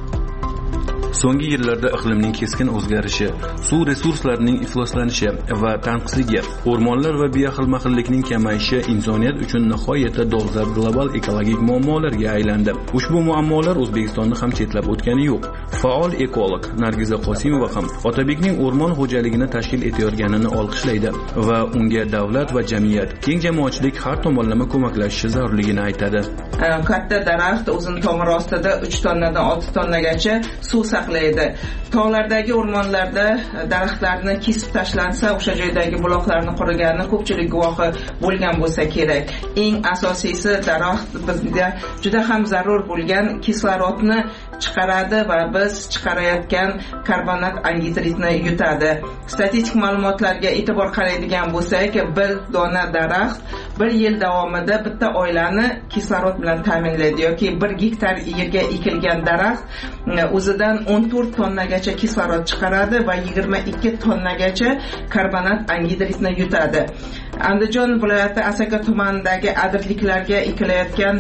So'nggi yillarda iqlimning keskin o'zgarishi, suv resurslarining ifloslanishi va tanqisligi, o'rmonlar va bioxilma-xillikning kamayishi insoniyat uchun nihoyatda dolzarb global ekologik muammolarga aylandi. Ushbu muammolar O'zbekistonni ham chetlab o'tgani yo'q. Faol ekolog Nargiza Qosimova ham Otabekning o'rmon xo'jaligini tashkil etayotganini olqishlaydi va unga davlat va jamiyat, keng jamoatchilik har tomonlama ko'maklashishi zarurligini aytadi. Katta daraxt o'zining tomiri ostida 3 tonnadan 6 tonnagacha suv saqlaydi. Tog'lardagi o'rmonlarda daraxtlarni kesib tashlansa, o'sha joydagi buloqlarni quriganini ko'pchilik guvohi bo'lgan bo'lsa kerak. Eng asosiysi, daraxt bizga juda ham zarur bo'lgan kislorodni chiqaradi va biz chiqarayotgan karbonat angidridni yutadi. Statistik ma'lumotlarga e'tibor qaraydigan bo'lsak, bir dona daraxt 1 yil davomida bitta oilani kislorod bilan ta'minlaydi yoki 1 gektar yerga ekilgan daraxt o'zidan 14 tonnagacha kislorod chiqaradi va 22 tonnagacha karbonat angidridni yutadi. Andijon viloyati Asaka tumanidagi adirliklarga ekilayotgan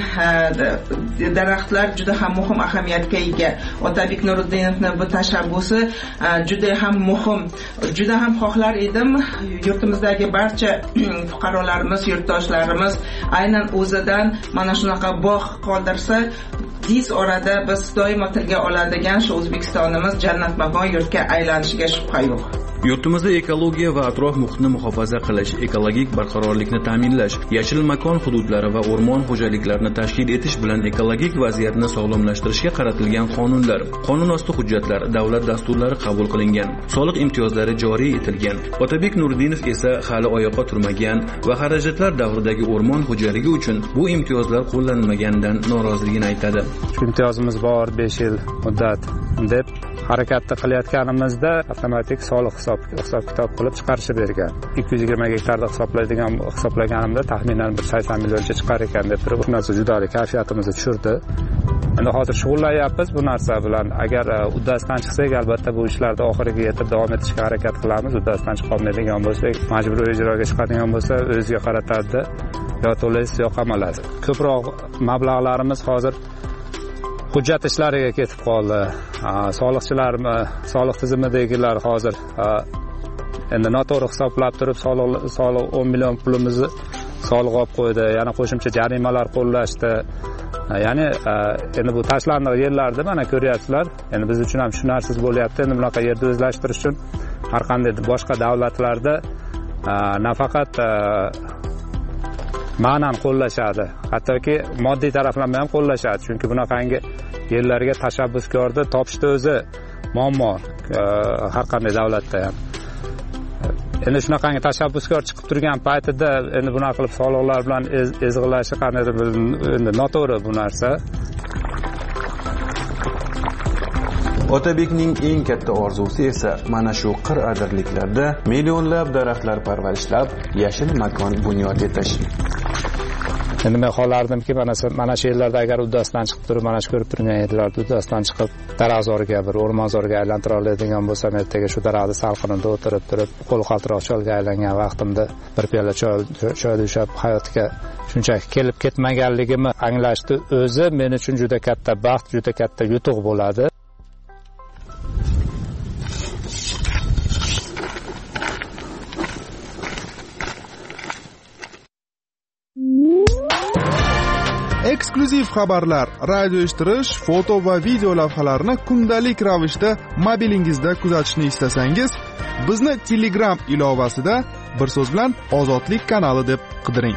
daraxtlar juda ham muhim ahamiyatga ega. Otabek Nuriddinovning bu tashabbusi juda ham muhim. Juda ham xohlar edim yurtimizdagi barcha fuqarolarimiz, yurtdoshlarimiz aynan o'zidan mana shunaqa bog' qoldirsa, tez orada biz doimo tilga oladigan shu O'zbekistonimiz jannatmakon yurtga aylanishiga shubha yo'q. Yurtimizda ekologiya va atrof muhitni muhofaza qilish, ekologik barqarorlikni ta'minlash, yashil makon hududlari va o'rmon xo'jaliklarini tashkil etish bilan ekologik vaziyatni sog'lomlashtirishga qaratilgan qonunlar, qonunosti hujjatlar, davlat dasturlari qabul qilingan, soliq imtiyozlari joriy etilgan. Otabek Nuriddinov esa hali oyoqqa turmagan va xarajatlar davridagi o'rmon xo'jaligi uchun bu imtiyozlar qo'llanilmaganidan noroziligini aytadi. Imtiyozimiz bor 5 yil muddat deb harakatni qilayotganimizda avtomatik soliq hisob kitob qilib chiqarishib bergan. 220 gektarda hisoblaganimda taxminan 80 millioncha chiqar ekan deb turib, bu narsa juda kayfiyatimizni tushirdi. Endi hozir shug'ullanyapmiz bu narsa bilan. Agar uddasidan chiqsak, albatta bu ishlarni oxiriga yetib davom etishga harakat qilamiz. Uddasidan chiqa olmaydigan bo'lsak, majburiy ijroga chiqadigan bo'lsa, o'ziga qaratadi, yo to'laysiz, yo qamalasiz. Ko'proq mablag'larimiz hozir hujjat ishlariga ketib qoldi. Soliq tizimidagilar hozir endi noto'g'ri hisoblab turib soliq 10 million pulimizni soliq olib qo'ydi. Yana qo'shimcha jarimalar qo'llashdi. Ya'ni endi bu tashlandiq yerlarda mana ko'ryapsizlar. Endi biz uchun ham tushunarsiz bo'lyapti. Endi bunaqa yerni o'zlashtirish uchun har qanday boshqa davlatlarda nafaqat ma'nan qo'llashadi, hattoki moddiy taraflama ham qo'llashadi. Chunki bunaqangi yerlarga tashabbuskorni topishda o'zi muammo har qanday davlatda ham. Endi shunaqangi tashabbuskor chiqib turgan paytida endi bunaqa qilib soliqlar bilan ezg'ilashi qanday endi noto'g'ri bu narsa. Otabekning eng katta orzusi esa mana shu qir adirliklarda millionlab daraxtlar parvarishlab, yashil makon bunyod etish. Endi men xohlardimki, mana shu yerlarda agar uddasidan chiqib turib, mana shu ko'rib turgan yerlarda uddasidan chiqib, daraxtzorga, bir o'rmonzorga aylantira oladigan bo'lsam, ertaga shu daraxtni salqinida o'tirib turib, qo'l qaltiroq cholga aylangan vaqtimda bir piyola choy ushab hayotga shunchaki kelib ketmaganligimni anglashni o'zi men uchun juda katta baxt, juda katta yutuq bo'ladi. Eksklyuziv xabarlar, radio eshittirish, foto va video lavhalarni kundalik ravishda mobilingizda kuzatishni istasangiz, bizni Telegram ilovasida bir so'z bilan Ozodlik kanali deb qidiring.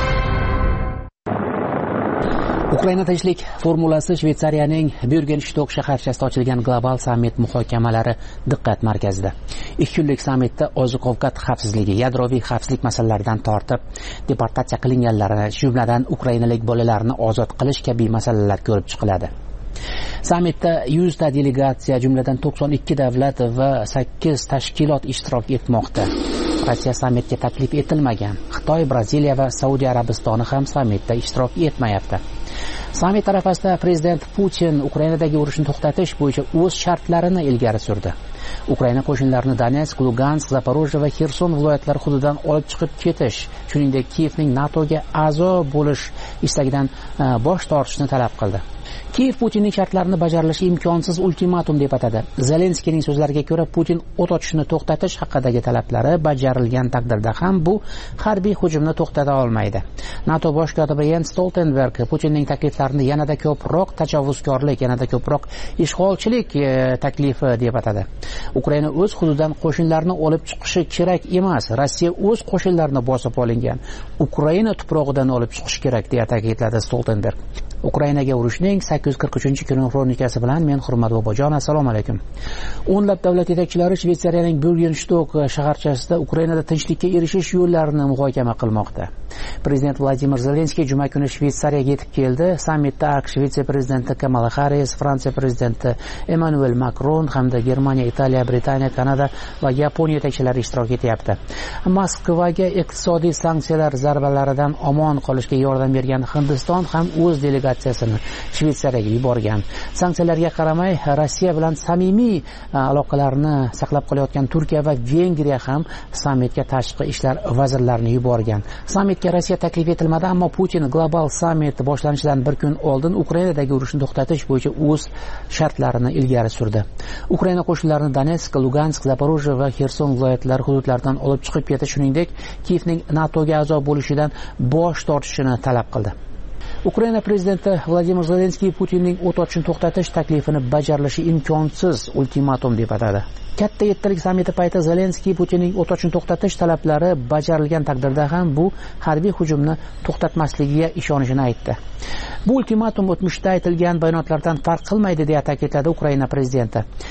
Ukraina tinchlik formulasi Shveysariyaning Bürgenstock shaharchasida ochilgan global sammit muhokamalari diqqat markazida. 2 kunlik sammitda oziq-ovqat xavfsizligi, yadroviy xavfsizlik masalalaridan tortib, deportatsiya qilinganlarni, jumladan ukrainalik bolalarni ozod qilish kabi masalalar ko'rib chiqiladi. Sammitda 100 ta delegatsiya, jumladan 92 davlat va 8 tashkilot ishtirok etmoqda. Rossiya sammitga taklif etilmagan. Xitoy, Braziliya va Saudiya Arabistoni ham sammitda ishtirok etmayapti. Sammit arafasida prezident Putin Ukrainadagi urushni to'xtatish bo'yicha o'z shartlarini ilgari surdi. Ukraina qo'shinlarini Donetsk, Lugansk, Zaporojye va Xerson viloyatlari hududidan olib chiqib ketish, shuningdek Kiyevning NATOga a'zo bo'lish istagidan bosh tortishni talab qildi. Kiyev Putinning shartlarini bajarilishi imkonsiz ultimatum deb atadi. Zelenskiyning so'zlariga ko'ra, Putin o't ochishni to'xtatish haqidagi talablari bajarilgan taqdirda ham bu harbiy hujumni to'xtata olmaydi. NATO bosh kotibi Jens Stoltenberg Putinning takliflarini yanada ko'proq tajovuzkorlik, yanada ko'proq ishg'olchilik taklifi deb atadi. Ukraina o'z hududidan qo'shinlarni olib chiqishi kerak emas. Rossiya o'z qo'shinlarini bosib olingan. Ukraina tuprog'idan olib chiqish kerak deya ta'kidladi Stoltenberg. Ukrainaga urushning 843-kuni xronikasi bilan men Hurmat Bobojon, assalomu alaykum. O'nlab davlat yetakchilari Shveysariyaning Bürgenstock shaharchasida Ukrainada tinchlikka erishish yo'llarini muhokama qilmoqda. Prezident Vladimir Zelenskiy juma kuni Shveysariyaga yetib keldi. Sammitda AQSh vitse-prezidenti Kamala Harris, Fransiya prezidenti Emmanuel Macron hamda Germaniya, Italiya, Britaniya, Kanada va Yaponiya yetakchilari ishtirok etyapti. Moskvaga iqtisodiy sanksiyalar zarbalaridan omon qolishga yordam bergan Hindiston ham o'z delegatsiyasini Shveysariyaga yuborgan. Sanksiyalarga qaramay, Rossiya bilan samimiy aloqalarni saqlab qolayotgan Turkiya va Vengriya ham sammitga tashqi ishlar vazirlarini yuborgan. Sammitga Rossiya taklif etilmadi, ammo Putin global sammit boshlanishidan bir kun oldin Ukrainadagi urushni to'xtatish bo'yicha o'z shartlarini ilgari surdi. Ukraina qo'shinlarini Donetsk, Lugansk, Zaporojye va Xerson viloyatlari hududlaridan olib chiqib ketish, shuningdek, Kiyevning NATOga a'zo bo'lishidan bosh tortishini talab qildi. Ukraina prezidenti Vladimir Zelenskiy Putinning o't ochishni to'xtatish taklifini bajarilishi imkonsiz ultimatum deb atadi. Katta yettalik sammiti payti Zelenskiy Putinning o't ochishni to'xtatish talablari bajarilgan taqdirda ham bu harbiy hujumni to'xtatmasligiga ishonishini aytdi. Bu ultimatum o'tmishda aytilgan bayonotlardan farq qilmaydi deya ta'kidladi Ukraina prezidenti.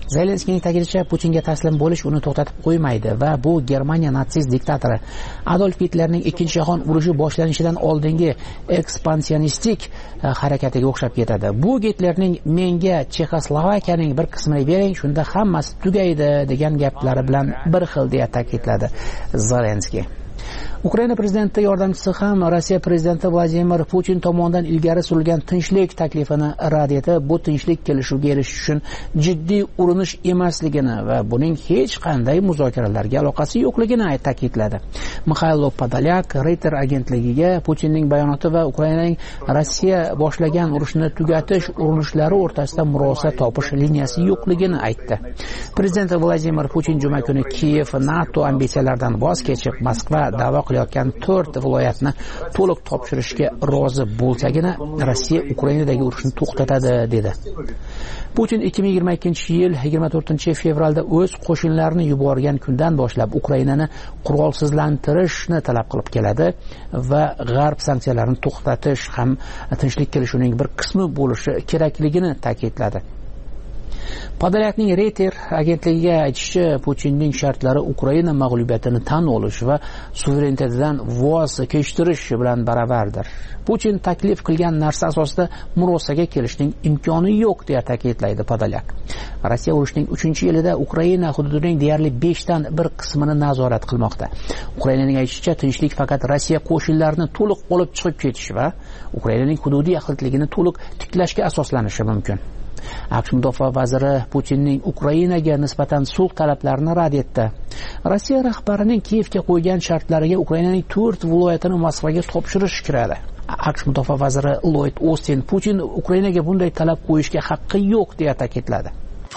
Zelenskiyning ta'kidlashicha, Putinga taslim bo'lish uni to'xtatib qo'ymaydi va bu Germaniya natsist diktatori Adolf Hitlerning Ikkinchi jahon urushi boshlanishidan oldingi ekspansionistik harakatiga o'xshab ketadi. Bu Hitlerning menga Chexoslovakiyaning bir qismini bering, shunda hammasi tugaydi degan gaplari bilan bir xil deya ta'kidladi Zelenskiy. Ukraina prezidenti yordamchisi ham Rossiya prezidenti Vladimir Putin tomonidan ilgari surilgan tinchlik taklifini rad etib, bu tinchlik kelishuvga erishish uchun jiddiy urinish emasligini va buning hech qanday muzokaralarga aloqasi yo'qligini ta'kidladi. Mikhailo Podolyak Reuters agentligiga Putinning bayonoti va Ukrainaning Rossiya boshlagan urushni tugatish urinishlari o'rtasida murosa topish liniyasi yo'qligini aytdi. Prezident Vladimir Putin juma kuni Kiyev NATO ambitsiyalaridan voz kechib, Moskva da'vo qilayotgan 4 viloyatni to'liq topshirishga rozi bo'lsagina Rossiya Ukrainadagi urushni to'xtatadi dedi. Putin 2022-yil 24-fevralda o'z qo'shinlarini yuborgan kundan boshlab Ukrainani qurolsizlantirishni talab qilib keladi va G'arb sanksiyalarini to'xtatish ham tinchlik kelishuvining bir qismi bo'lishi kerakligini ta'kidladi. Podolyakning Reuters agentligiga aytishicha, Putinning shartlari Ukraina mag'lubiyatini tan olish va suverenitetidan voz kechish bilan baravardir. Putin taklif qilgan narsa asosida murosaga kelishning imkoni yo'q deya ta'kidlaydi Podolyak. Rossiya urushining 3-yilida Ukraina hududining deyarli 5dan 1 qismini nazorat qilmoqda. Ukrainaning aytishicha, tinchlik faqat Rossiya qo'shinlarini to'liq olib chiqib ketish va Ukrainaning hududiy yaxlitligini to'liq tiklashga asoslanishi mumkin. AQSh mudofaa vaziri Putinning Ukrainaga nisbatan sulh talablarini rad etdi. Rossiya rahbarining Kiyevga qo'ygan shartlariga Ukrainaning 4 viloyatini Moskvaga topshirish kiradi. AQSh mudofaa vaziri Lloyd Austin Putin Ukrainaga bunday talab qo'yishga haqqi yo'q deya ta'kidladi.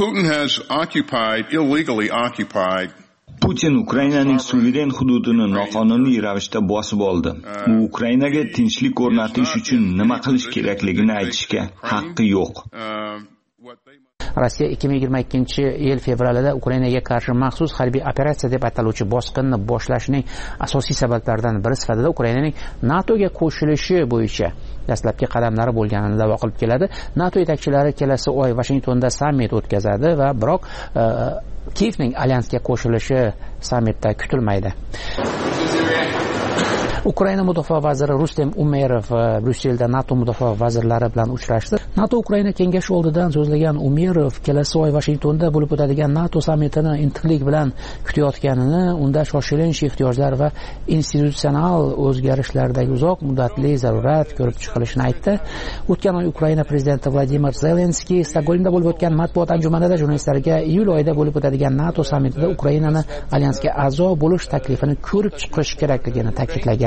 Putin Ukrainaning suveren hududini noqonuniy ravishda bosib oldi. U Ukrainaga tinchlik o'rnatish uchun nima qilish kerakligini aytishga haqqi yo'q. Rossiya 2022-yil fevralida Ukrainaga qarshi maxsus harbiy operatsiya deb ataluvchi bosqinni boshlashining asosiy sabablaridan biri sifatida Ukrainaning NATOga qo'shilishi bo'yicha dastlabki qadamlari bo'lganini da'vo qilib keladi. NATO yetakchilari kelasi oy Washingtonda sammit o'tkazadi va biroq Kiyevning alyansga qo'shilishi sammitda kutilmaydi. Ukraina mudofaa vaziri Rustem Umerov Bryusselda NATO mudofaa vazirlari bilan uchrashdi. NATO Ukraina kengashi oldidan so'zlagan Umerov kelasi oy Washingtonda bo'lib o'tadigan NATO sammitini intiqlik bilan kutayotganini, unda shoshilinch ehtiyojlar va institutsional o'zgarishlardagi uzoq muddatli zarurat ko'rib chiqilishini aytdi. O'tgan oy Ukraina prezidenti Vladimir Zelenskiy Stokgolmda bo'lib o'tgan matbuot anjumanida jurnalistlarga iyul oyida bo'lib o'tadigan NATO sammitida Ukrainani alyansga a'zo bo'lish taklifini ko'rib chiqish kerakligini ta'kidlagan.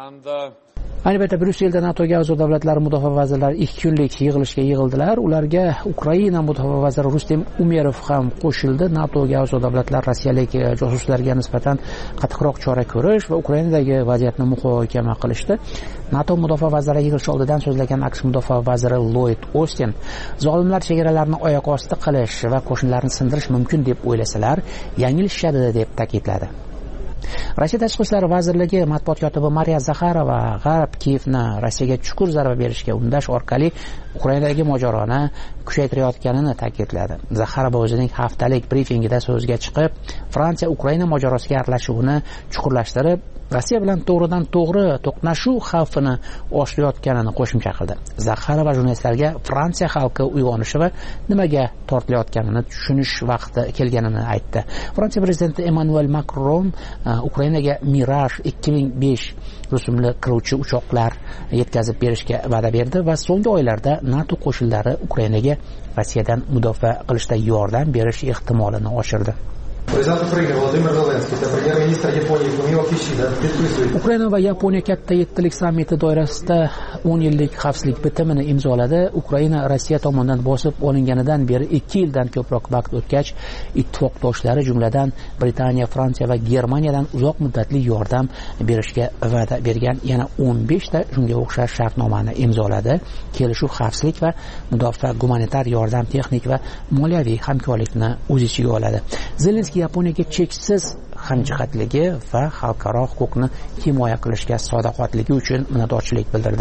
Ayni paytda Bryusselda NATOga a'zo davlatlar mudofaa vazirlari 2 kunlik yig'ilishga yig'ildilar. Ularga Ukraina mudofaa vaziri Rustem Umerov ham qo'shildi. NATOga a'zo davlatlar rossiyalik josuslarga nisbatan qattiqroq chora ko'rish va Ukrainadagi vaziyatni muhokama qilishdi. NATO mudofaa vaziri yig'ilish oldidan so'zlagan AQSh mudofaa vaziri Lloyd Austin, zolimlar chegaralarni oyoq osti qilish va qo'shinlarni sindirish mumkin deb o'ylasalar, yanglishishadi deb ta'kidladi. Rossiya Tashqi ishlar vazirligi matbuot kotibi Mariya Zakharova G'arb Kiyevni Rossiyaga chuqur zarba berishga undash orqali Ukrainadagi mojaroni kuchaytirayotganini ta'kidladi. Zakharova o'zining haftalik brifingida so'zga chiqib, Fransiya Ukraina mojarosiga aralashuvini chuqurlashtirib, Rossiya bilan to'g'ridan to'g'ri to'qnashuv xavfini oshirayotganini qo'shimcha qildi. Zakharova jurnalistlarga Fransiya xalqi uyg'onishi va nimaga tortilayotganini tushunish vaqti kelganini aytdi. Fransiya prezidenti Emmanuel Macron Ukrainaga Mirage 2005 rusumli qiruvchi uchoqlar yetkazib berishga va'da berdi va so'nggi oylarda NATO qo'shinlari Ukrainaga Rossiyadan mudofaa qilishda yordam berish ehtimolini oshirdi. Prezident Ukraina Vladimir Zelenskiy va premyer-ministr Yaponiya Fumio Kishida Ukraina va Yaponiya katta yettilik sammiti doirasida 10 yillik xavfsizlik bitimini imzoladi. Ukraina Rossiya tomonidan bosib olinganidan beri 2 yildan ko'proq vaqt o'tgach, ittifoqdoshlari jumladan Britaniya, Fransiya va Germaniyadan uzoq muddatli yordam berishga va'da bergan yana 15 ta shunga o'xshash shartnomani imzoladi. Kelishuv xavfsizlik va mudofaa, gumanitar yordam, texnik va moliyaviy hamkorlikni o'z ichiga oladi. Zelenskiy Yaponiyaga cheksiz hamjihatligi va xalqaro huquqni himoya qilishga sadoqatligi uchun minnatdorchilik bildirdi.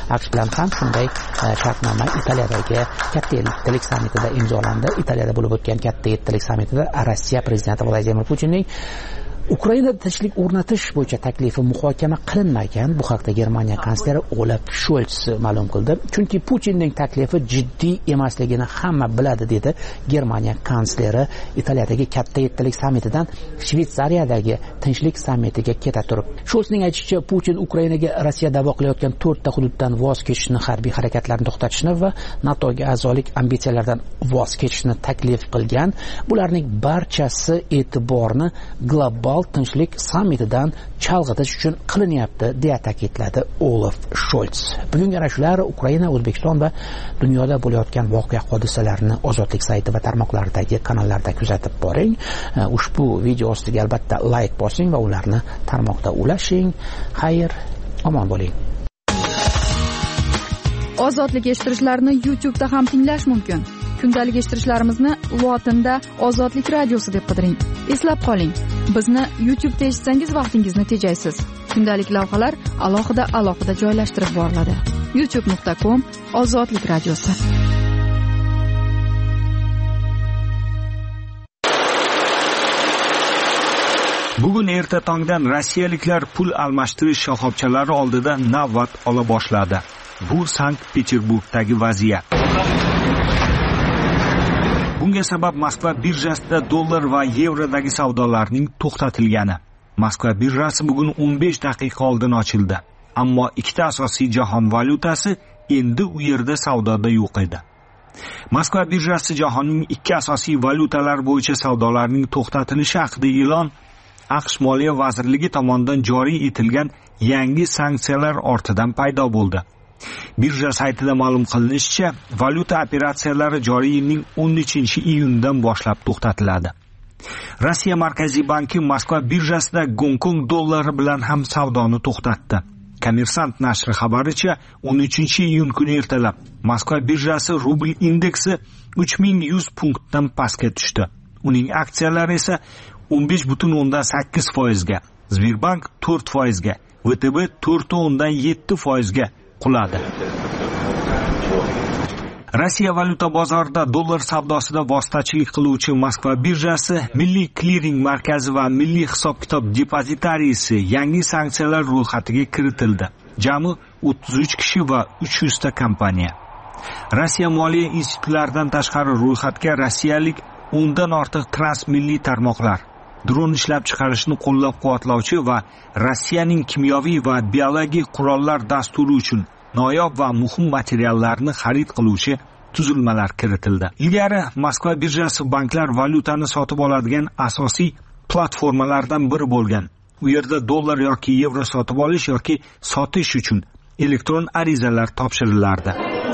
AQSh bilan ham shunday shartnoma Italiyadagi katta yettilik sammitida imzolandi. Italiyada bo'lib o'tgan katta yettilik sammitida Rossiya prezidenti Vladimir Putinning Ukrainada tinchlik o'rnatish bo'yicha taklifi muhokama qilinmagan. Bu haqda Germaniya kansleri Olaf Scholz ma'lum qildi. Chunki Putinning taklifi jiddiy emasligini hamma biladi, dedi Germaniya kansleri Italiyadagi katta yettilik sammitidan Shveysariyadagi tinchlik sammitiga keta turib. Scholzning aytishicha, Putin Ukrainaga Rossiya da'vo qilayotgan 4 ta hududdan voz kechishni, harbiy harakatlarni to'xtatishni va NATOga a'zolik ambitsiyalaridan voz kechishni taklif qilgan. Bularning barchasi e'tiborni global tinchlik sammitidan chalg'itish uchun qilinyapti, deya ta'kidladi Olaf Scholz. Bugungi ana shular Ukraina, O'zbekiston va dunyoda bo'layotgan voqea hodisalarni Ozodlik sayti va tarmoqlaridagi kanallarda kuzatib boring. Ushbu video ostiga albatta like bosing va ularni tarmoqda ulashing. Xayr, omon bo'ling. Ozodlik eshittirishlarni YouTube'da ham tinglash mumkin. Kundalik eshittirishlarimizni lotinda Ozodlik radiosi deb qidiring. Eslab qoling, bizni YouTube'da eshitsangiz vaqtingizni tejaysiz. Kundalik lavhalar alohida joylashtirib boriladi. youtube.com/Ozodlik radiosi. Bugun erta tongdan rossiyaliklar pul almashtirish shoxobchalari oldida navbat ola boshladi. Bu Sankt-Peterburgdagi vaziyat. Bunga sabab Moskva birjasida dollar va yevrodagi savdolarning to'xtatilgani. Moskva birjasi bugun 15 daqiqa oldin ochildi. Ammo ikkita asosiy jahon valyutasi endi u yerda savdoda yo'q edi. Moskva birjasi jahonning ikki asosiy valyutalar bo'yicha savdolarning to'xtatilishi haqida e'lon AQSh Moliya vazirligi tomonidan joriy etilgan yangi sanksiyalar ortidan paydo bo'ldi. Birja saytida ma'lum qilinishicha, valyuta operatsiyalari joriy yilning 13-iyundan boshlab to'xtatiladi. Rossiya Markaziy banki Moskva birjasida Gonkong dollari bilan ham savdoni to'xtatdi. Kommersant nashri xabaricha, 13-iyun kuni ertalab Moskva birjasi rubl indeksi 3100 punktdan pastga tushdi. Uning aksiyalari esa 15.8% ga, Sberbank 4% ga, VTB 4.7% ga quladi. Rossiya valyuta bozorida dollar savdosida vositachilik qiluvchi Moskva birjasi, Milliy kliring markazi va Milliy hisob-kitob depozitariyasi yangi sanksiyalar ro'yxatiga kiritildi. Jami 33 kishi va 300 ta kompaniya. Rossiya moliya institutlaridan tashqari ro'yxatga rossiyalik 10 dan ortiq transmilliy tarmoqlar, dron ishlab chiqarishni qo'llab-quvvatlovchi va Rossiyaning kimyoviy va biologik qurollar dasturi uchun noyob va muhim materiallarni xarid qiluvchi tuzilmalar kiritildi. Ilgari Moskva birjasi banklar valyutani sotib oladigan asosiy platformalardan biri bo'lgan. U yerda dollar yoki yevro sotib olish yoki sotish uchun elektron arizalar topshirilardi.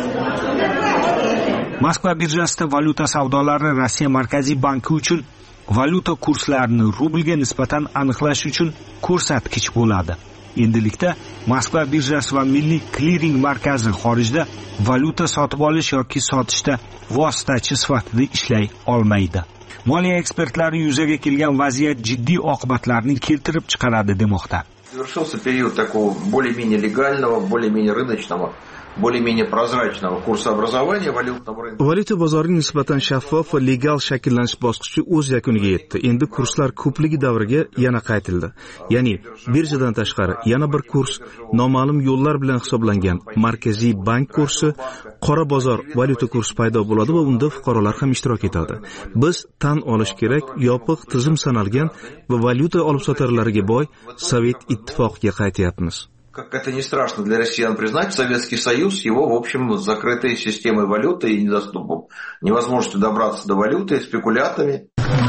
Moskva birjasida valyuta savdolari Rossiya Markaziy banki uchun valyuta kurslarini rublga nisbatan aniqlash uchun ko'rsatkich bo'ladi. Endilikda Moskva birjasi va Milliy kliring markazi xorijda valyuta sotib olish yoki sotishda vositachi sifatida ishlay olmaydi. Moliya ekspertlari yuzaga kelgan vaziyat jiddiy oqibatlarni keltirib chiqaradi demoqda. Завершился период такого более-менее легального, более-менее рыночного, более-менее прозрачного курсообразования валютного рынка. Valyuta bozorining nisbatan shaffof va legal shakllanish bosqichi o'z yakuniga yetdi. Endi kurslar ko'pligi davriga yana qaytildi. Ya'ni birjadan tashqari yana bir kurs, noma'lum yo'llar bilan hisoblangan Markaziy bank kursi, qora bozor valyuta kursi paydo bo'ladi va unda fuqarolar ham ishtirok etadi. Biz tan olish kerak, yopiq tizim sanalgan va valyuta olib-sotarlariga boy Sovet ittifoqiga qaytyapmiz. Как это не страшно для россиян признать, Советский Союз, его, в общем, закрытой системой валюты и недоступом. Невозможностью добраться до валюты, спекулятами.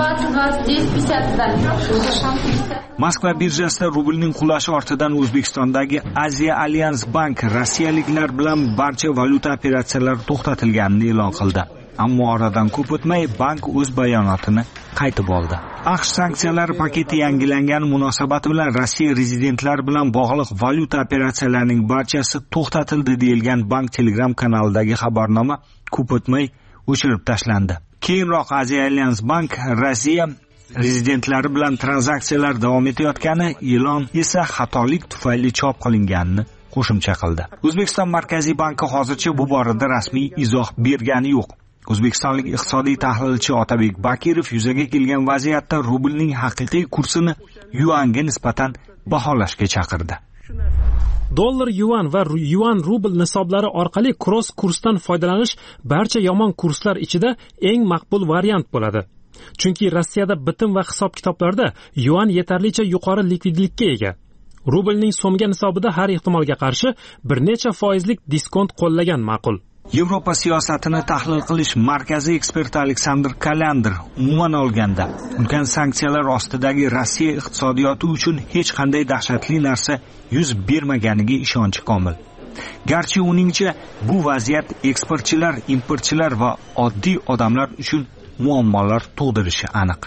20-10-50 Moskva birjasida rublning qulashi ortidan O'zbekistondagi Asia Alliance Bank rossiyaliklar bilan barcha valyuta operatsiyalari to'xtatilganini e'lon qildi. Ammo oradan ko'p o'tmay bank o'z bayonotini qaytib oldi. AQSh sanksiyalari paketi yangilangani munosabati bilan Rossiya rezidentlari bilan bog'liq valyuta operatsiyalarining barchasi to'xtatildi deyilgan bank Telegram kanalidagi xabarnoma ko'p o'tmay o'chirib tashlandi. Keyinroq Asia Alliance Bank Rossiya rezidentlari bilan tranzaksiyalar davom etayotgani, e'lon esa xatolik tufayli chop qilinganini qo'shimcha qildi. O'zbekiston Markaziy banki hozircha bu borada rasmiy izoh bergani yo'q. O'zbekistonlik iqtisodiy tahlilchi Otabek Bakirov yuzaga kelgan vaziyatda rublning haqiqiy kursini yuanga nisbatan baholashga chaqirdi. Dollar yuan va yuan rubl nisoblari orqali cross kursdan foydalanish barcha yomon kurslar ichida eng maqbul variant bo'ladi. Chunki Rossiyada bitim va hisob-kitoblarda yuan yetarlicha yuqori likvidlikka ega. Rublning so'mga nisobida har ehtimolga qarshi bir necha foizlik diskont qo'llagan ma'qul. Yevropa siyosatini tahlil qilish markaziy eksperti Aleksandr Kalandr umuman olganda ulkan sanksiyalar ostidagi Rossiya iqtisodiyoti uchun hech qanday dahshatli narsa yuz bermaganiga ishonchi komil. Garchi uningcha bu vaziyat eksportchilar, importchilar va oddiy odamlar uchun muammolar tug'dirishi aniq.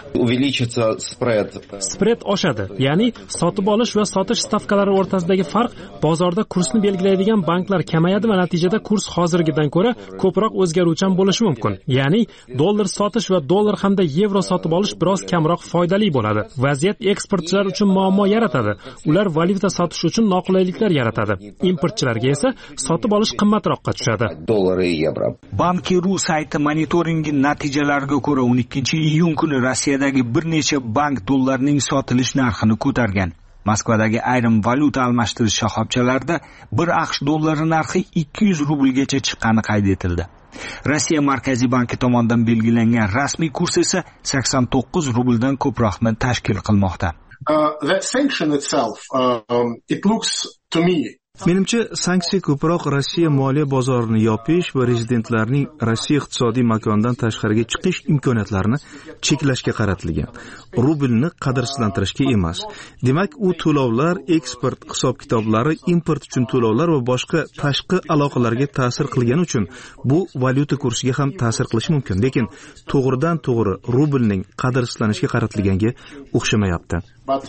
Spread oshadi, ya'ni sotib olish va sotish stavkalari o'rtasidagi farq bozorda kursni belgilaydigan banklar kamayadi va natijada kurs hozirgidan ko'ra ko'proq o'zgaruvchan bo'lishi mumkin. Ya'ni dollar sotish va dollar hamda yevro sotib olish biroz kamroq foydali bo'ladi. Vaziyat eksportchilar uchun muammo yaratadi. Ular valyuta sotish uchun noqulayliklar yaratadi. Importchilarga esa sotib olish qimmatroqqa tushadi. Banki.ru sayti monitoringi natijalariga ko'ra 12-iyun kuni Rossiyadagi bir necha bank dollarning sotilish narxini ko'targan. Moskvadagi ayrim valyuta almashtirish shoxobchalarida bir AQSh dollari narxi 200 rublgacha chiqqani qayd etildi. Rossiya Markaziy banki tomonidan belgilangan rasmiy kurs esa 89 rubldan ko'proqni tashkil qilmoqda. The sanction itself, it looks to me Menimcha, sanksiya ko'proq Rossiya moliya bozorini yopish va rezidentlarning Rossiya iqtisodiy makonidan tashqariga chiqish imkoniyatlarini cheklashga qaratilgan. Rublni qadrsizlantirishga emas. Demak, u to'lovlar, eksport hisob-kitoblari, import uchun to'lovlar va boshqa tashqi aloqalarga ta'sir qilgani uchun bu valyuta kursiga ham ta'sir qilishi mumkin. Lekin to'g'ridan-to'g'ri rublning qadrsizlanishiga qaratilganga o'xshamayapti. But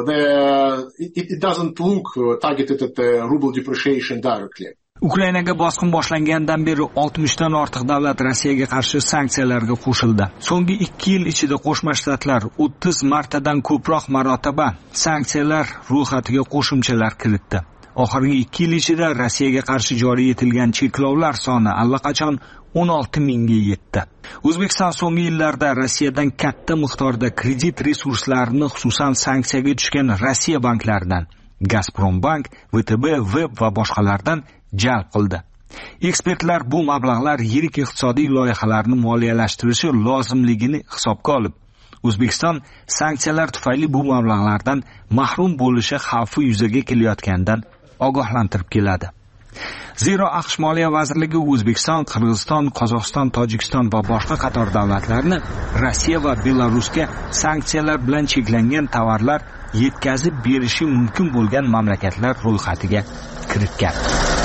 it doesn't look targeted at the ruble depreciation directly. Ukrainaga bosqin boshlangandan beri 60 dan ortiq davlat Rossiyaga qarshi sanksiyalarga qo'shildi. So'nggi 2 yil ichida Qo'shma Shtatlar 30 martadan ko'proq marotaba sanksiyalar ro'yxatiga qo'shimchalar kiritdi. Oxirgi 2 yil ichida Rossiyaga qarshi joriy etilgan cheklovlar soni allaqachon 16 mingga yetdi. O'zbekiston so'nggi yillarda Rossiyadan katta miqdorda kredit resurslarini, xususan sanksiyaga tushgan Rossiya banklaridan, Gazprombank, VTB, Web va boshqalardan jalb qildi. Ekspertlar bu mablag'lar yirik iqtisodiy loyihalarni moliyalashtirishi lozimligini hisobga olib, O'zbekiston sanksiyalar tufayli bu mablag'lardan mahrum bo'lishi xavfi yuzaga kelayotganidan ogohlantirib keladi. Zero AQSh Moliya vazirligi O'zbekiston, Qirg'iziston, Qozog'iston, Tojikiston va boshqa qator davlatlarni Rossiya va Belarusga sanksiyalar bilan cheklangan tovarlar yetkazib berishi mumkin bo'lgan mamlakatlar ro'yxatiga kiritgan.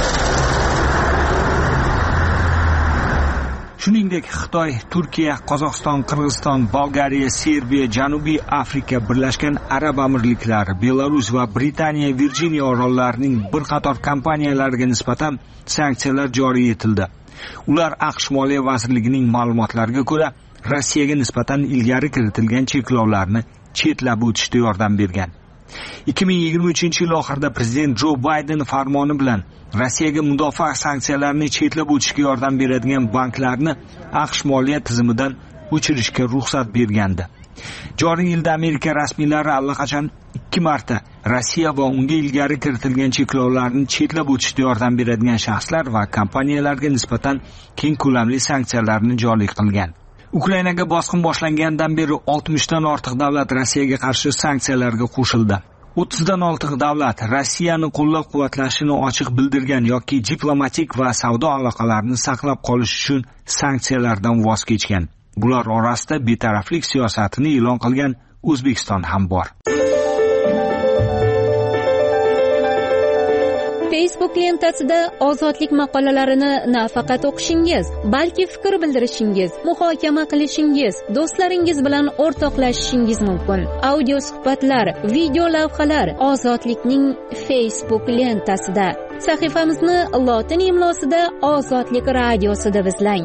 Shuningdek, Xitoy, Turkiya, Qozog'iston, Qirg'iziston, Bolgariya, Serbiya, Janubiy Afrika, Birlashgan Arab Amirliklari, Belarus va Britaniya Virjiniya orollarining bir qator kompaniyalariga nisbatan sanksiyalar joriy etildi. Ular AQSh Moliya vazirligining ma'lumotlariga ko'ra, Rossiyaga nisbatan ilgari kiritilgan cheklovlarni chetlab o'tishda yordam bergan. 2023-yil oxirida prezident Jo Bayden farmoni bilan Rossiyaga mudofaa sanksiyalarini chetlab o'tishga yordam beradigan banklarni AQSh moliya tizimidan o'chirishga ruxsat bergandi. Joriy yilda Amerika rasmiylari allaqachon 2 marta Rossiya va unga ilgari kiritilgan cheklovlarni chetlab o'tishga yordam beradigan shaxslar va kompaniyalarga nisbatan keng ko'lamli sanksiyalarni joriy qilgan. Ukrainaga bosqin boshlangandan beri 60 dan ortiq davlat Rossiyaga qarshi sanksiyalarga qo'shildi. 30 dan ortiq davlat Rossiyani qo'llab-quvvatlashini ochiq bildirgan yoki diplomatik va savdo aloqalarini saqlab qolish uchun sanksiyalardan voz kechgan. Bular orasida betaraflik siyosatini e'lon qilgan O'zbekiston ham bor. Facebook lentasida ozodlik maqolalarini nafaqat o'qishingiz, balki fikr bildirishingiz, muhokama qilishingiz, do'stlaringiz bilan o'rtoqlashishingiz mumkin. Audio suhbatlar, video lavhalar Ozodlikning Facebook lentasida. Sahifamizni lotin imlosida Ozodlik radiosi deb izlang.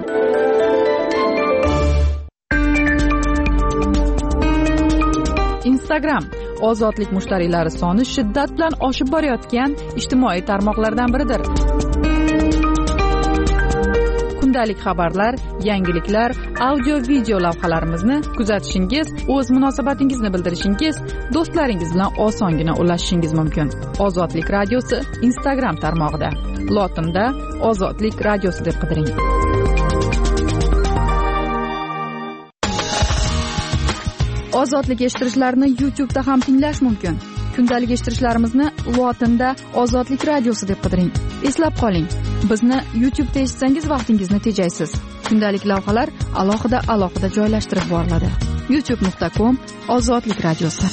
Instagram ozodlik mushtariylari soni shiddat bilan oshib borayotgan ijtimoiy tarmoqlardan biridir. Kundalik xabarlar, yangiliklar, audio video lavhalarimizni kuzatishingiz, o'z munosabatingizni bildirishingiz, do'stlaringiz bilan osongina ulashishingiz mumkin. Ozodlik radiosi Instagram tarmog'ida. Lotinda Ozodlik radiosi deb qidiring. Ozodlik eshittirishlarni YouTube'da ham tinglash mumkin. Kundalik eshittirishlarimizni lotinda Ozodlik radiosi deb qidiring. Eslab qoling, bizni YouTube'da eshitsangiz vaqtingizni tejaysiz. Kundalik lavhalar alohida joylashtirib boriladi. youtube.com/ozodlik radiosi.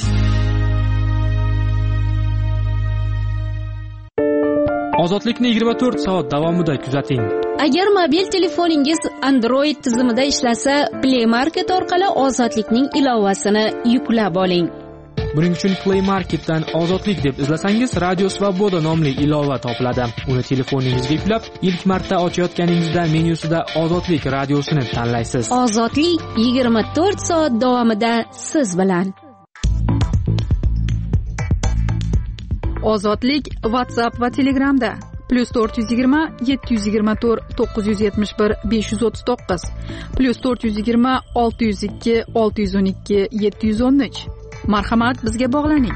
Ozodlikni 24 soat davomida kuzating. Agar mobil telefoningiz Android tizimida ishlasa, Play Market orqali Ozodlikning ilovasini yuklab oling. Buning uchun Play Marketdan Ozodlik deb izlasangiz, Radio Svoboda nomli ilova topiladi. Uni telefoningizga yuklab, ilk marta ochayotganingizda menyusida Ozodlik radiosini tanlaysiz. Ozodlik 24 soat davomida siz bilan. Ozodlik WhatsApp va Telegramda +420 724 971 539 +420 602 612 713. Marhamat, bizga bog'laning.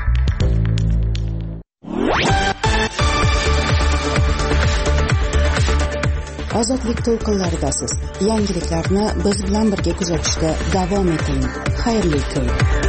Ozodlik to'lqinlaridasiz. Yangiliklarni biz bilan birga kuzatishda davom eting. Xayrli kun.